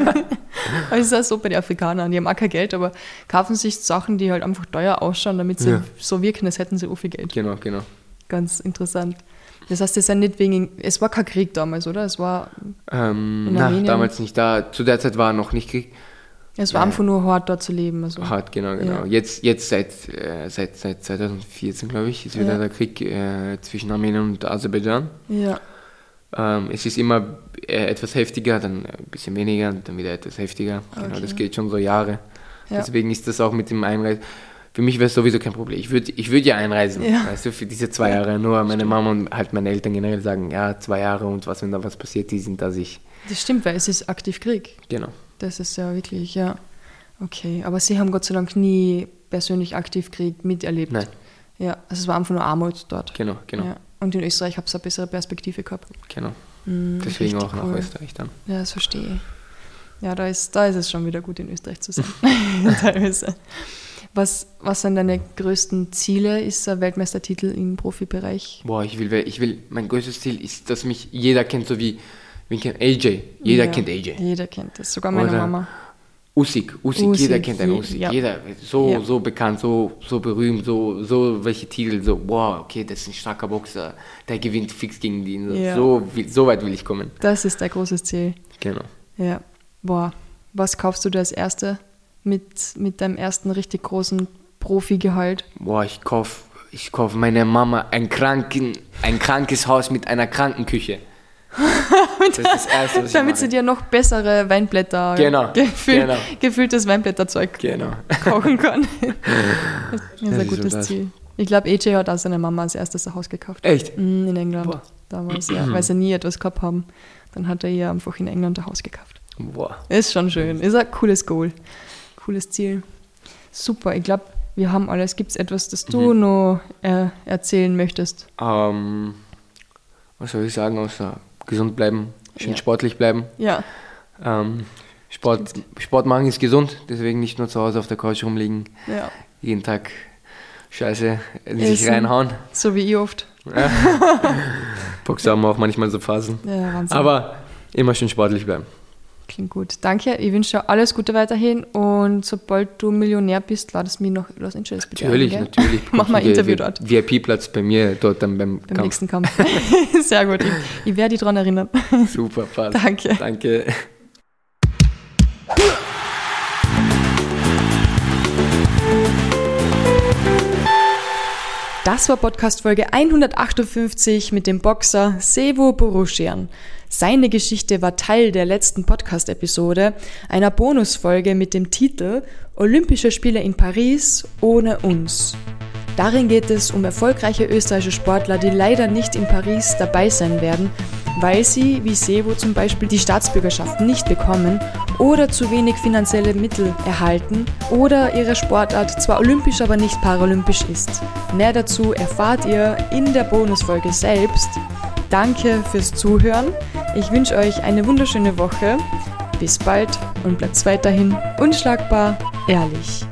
Aber es ist auch so bei den Afrikanern, die haben auch kein Geld, aber kaufen sich Sachen, die halt einfach teuer ausschauen, damit sie Ja. so wirken, als hätten sie auch viel Geld. genau, genau. Ganz interessant. Das heißt, das sind nicht wegen, es war kein Krieg damals, oder? Es war, Ähm, In na, Armenien? damals nicht da. Zu der Zeit war noch nicht Krieg. es war Ja. einfach nur hart, dort zu leben. Also. Hart, genau, genau. Ja. Jetzt, jetzt seit, äh, seit, seit zweitausendvierzehn, glaube ich, ist wieder Ja. der Krieg äh, zwischen Armenien und Aserbaidschan. Ja, Ähm, es ist immer äh, etwas heftiger, dann ein bisschen weniger, dann wieder etwas heftiger. Genau, Okay. das geht schon so Jahre. Ja. Deswegen ist das auch mit dem Einreisen. Für mich wäre es sowieso kein Problem. Ich würde ich würd ja einreisen, Ja. weißt du, für diese zwei Jahre. Nur meine Mama und halt meine Eltern generell sagen, ja, zwei Jahre und was, wenn da was passiert, die sind da sich. das stimmt, weil es ist aktiv Krieg. Genau. Das ist ja wirklich, ja. Okay, aber Sie haben Gott sei Dank nie persönlich aktiv Krieg miterlebt. Nein, Ja, also es war einfach nur Armut dort. genau, genau. Ja. Und in Österreich habt ihr eine bessere Perspektive gehabt. Genau. Mhm, Deswegen auch nach cool. Österreich dann. Ja, das verstehe ich. Ja, da ist, da ist es schon wieder gut, in Österreich zu sein. Teilweise. Was, was sind deine größten Ziele? Ist der Weltmeistertitel im Profibereich? Boah, ich will, ich will, mein größtes Ziel ist, dass mich jeder kennt, so wie, wie kennt A J. Jeder ja, kennt A J. Jeder kennt das, sogar meine Oder Mama. Usyk, Usyk, Usyk, jeder kennt einen je- Usyk. ja. Jeder, so, Ja. so bekannt, so, so berühmt, so, so welche Titel, so, wow, okay, das ist ein starker Boxer, der gewinnt fix gegen den. So, Ja. so, will- so weit will ich kommen. Das ist dein großes Ziel. Genau. Ja. Boah, was kaufst du dir als Erste mit, mit deinem ersten richtig großen Profigehalt? Boah, ich kauf, ich kauf meiner Mama ein, Kranken, ein krankes Haus mit einer Krankenküche. Das ist das Erste, was ich Damit mache. sie dir noch bessere Weinblätter, Genau, gefühl, genau. gefülltes Weinblätterzeug Genau. kochen kann. Das ist ein ist gutes so das. Ziel. Ich glaube, A J hat auch seine Mama als erstes ein Haus gekauft. Echt? Mm, In England. Boah. Damals, ja, weil sie nie etwas gehabt haben. Dann hat er ihr einfach in England ein Haus gekauft. Boah. Ist schon schön. Ist ein cooles Goal. Cooles Ziel. Super. Ich glaube, wir haben alles. Gibt es etwas, das du noch äh, erzählen möchtest? Ähm, was soll ich sagen, außer gesund bleiben, schön Ja. sportlich bleiben. Ja. Ähm, Sport, Sport machen ist gesund, deswegen nicht nur zu Hause auf der Couch rumliegen, Ja. jeden Tag Scheiße in sich Essen. reinhauen. So wie ich oft. Boxer haben auch manchmal so Phasen. Ja, Wahnsinn. Aber immer schön sportlich bleiben. Klingt gut. Danke. Ich wünsche dir alles Gute weiterhin. Und sobald du Millionär bist, ladest mich nach Los Angeles bitte Natürlich, ein, gell? natürlich. Machen wir ein V- Interview V- dort. V I P-Platz bei mir dort dann beim, Beim Kampf. nächsten Kampf. Sehr gut. Ich, ich werde dich daran erinnern. Super, passt. Danke. Danke. Das war Podcast-Folge hundertachtundfünfzig mit dem Boxer Sevo Borushian. Seine Geschichte war Teil der letzten Podcast-Episode, einer Bonusfolge mit dem Titel Olympische Spiele in Paris ohne uns. Darin geht es um erfolgreiche österreichische Sportler, die leider nicht in Paris dabei sein werden, weil sie, wie Sevo zum Beispiel, die Staatsbürgerschaft nicht bekommen oder zu wenig finanzielle Mittel erhalten oder ihre Sportart zwar olympisch, aber nicht paralympisch ist. Mehr dazu erfahrt ihr in der Bonusfolge selbst. Danke fürs Zuhören. Ich wünsche euch eine wunderschöne Woche. Bis bald und bleibt weiterhin unschlagbar ehrlich.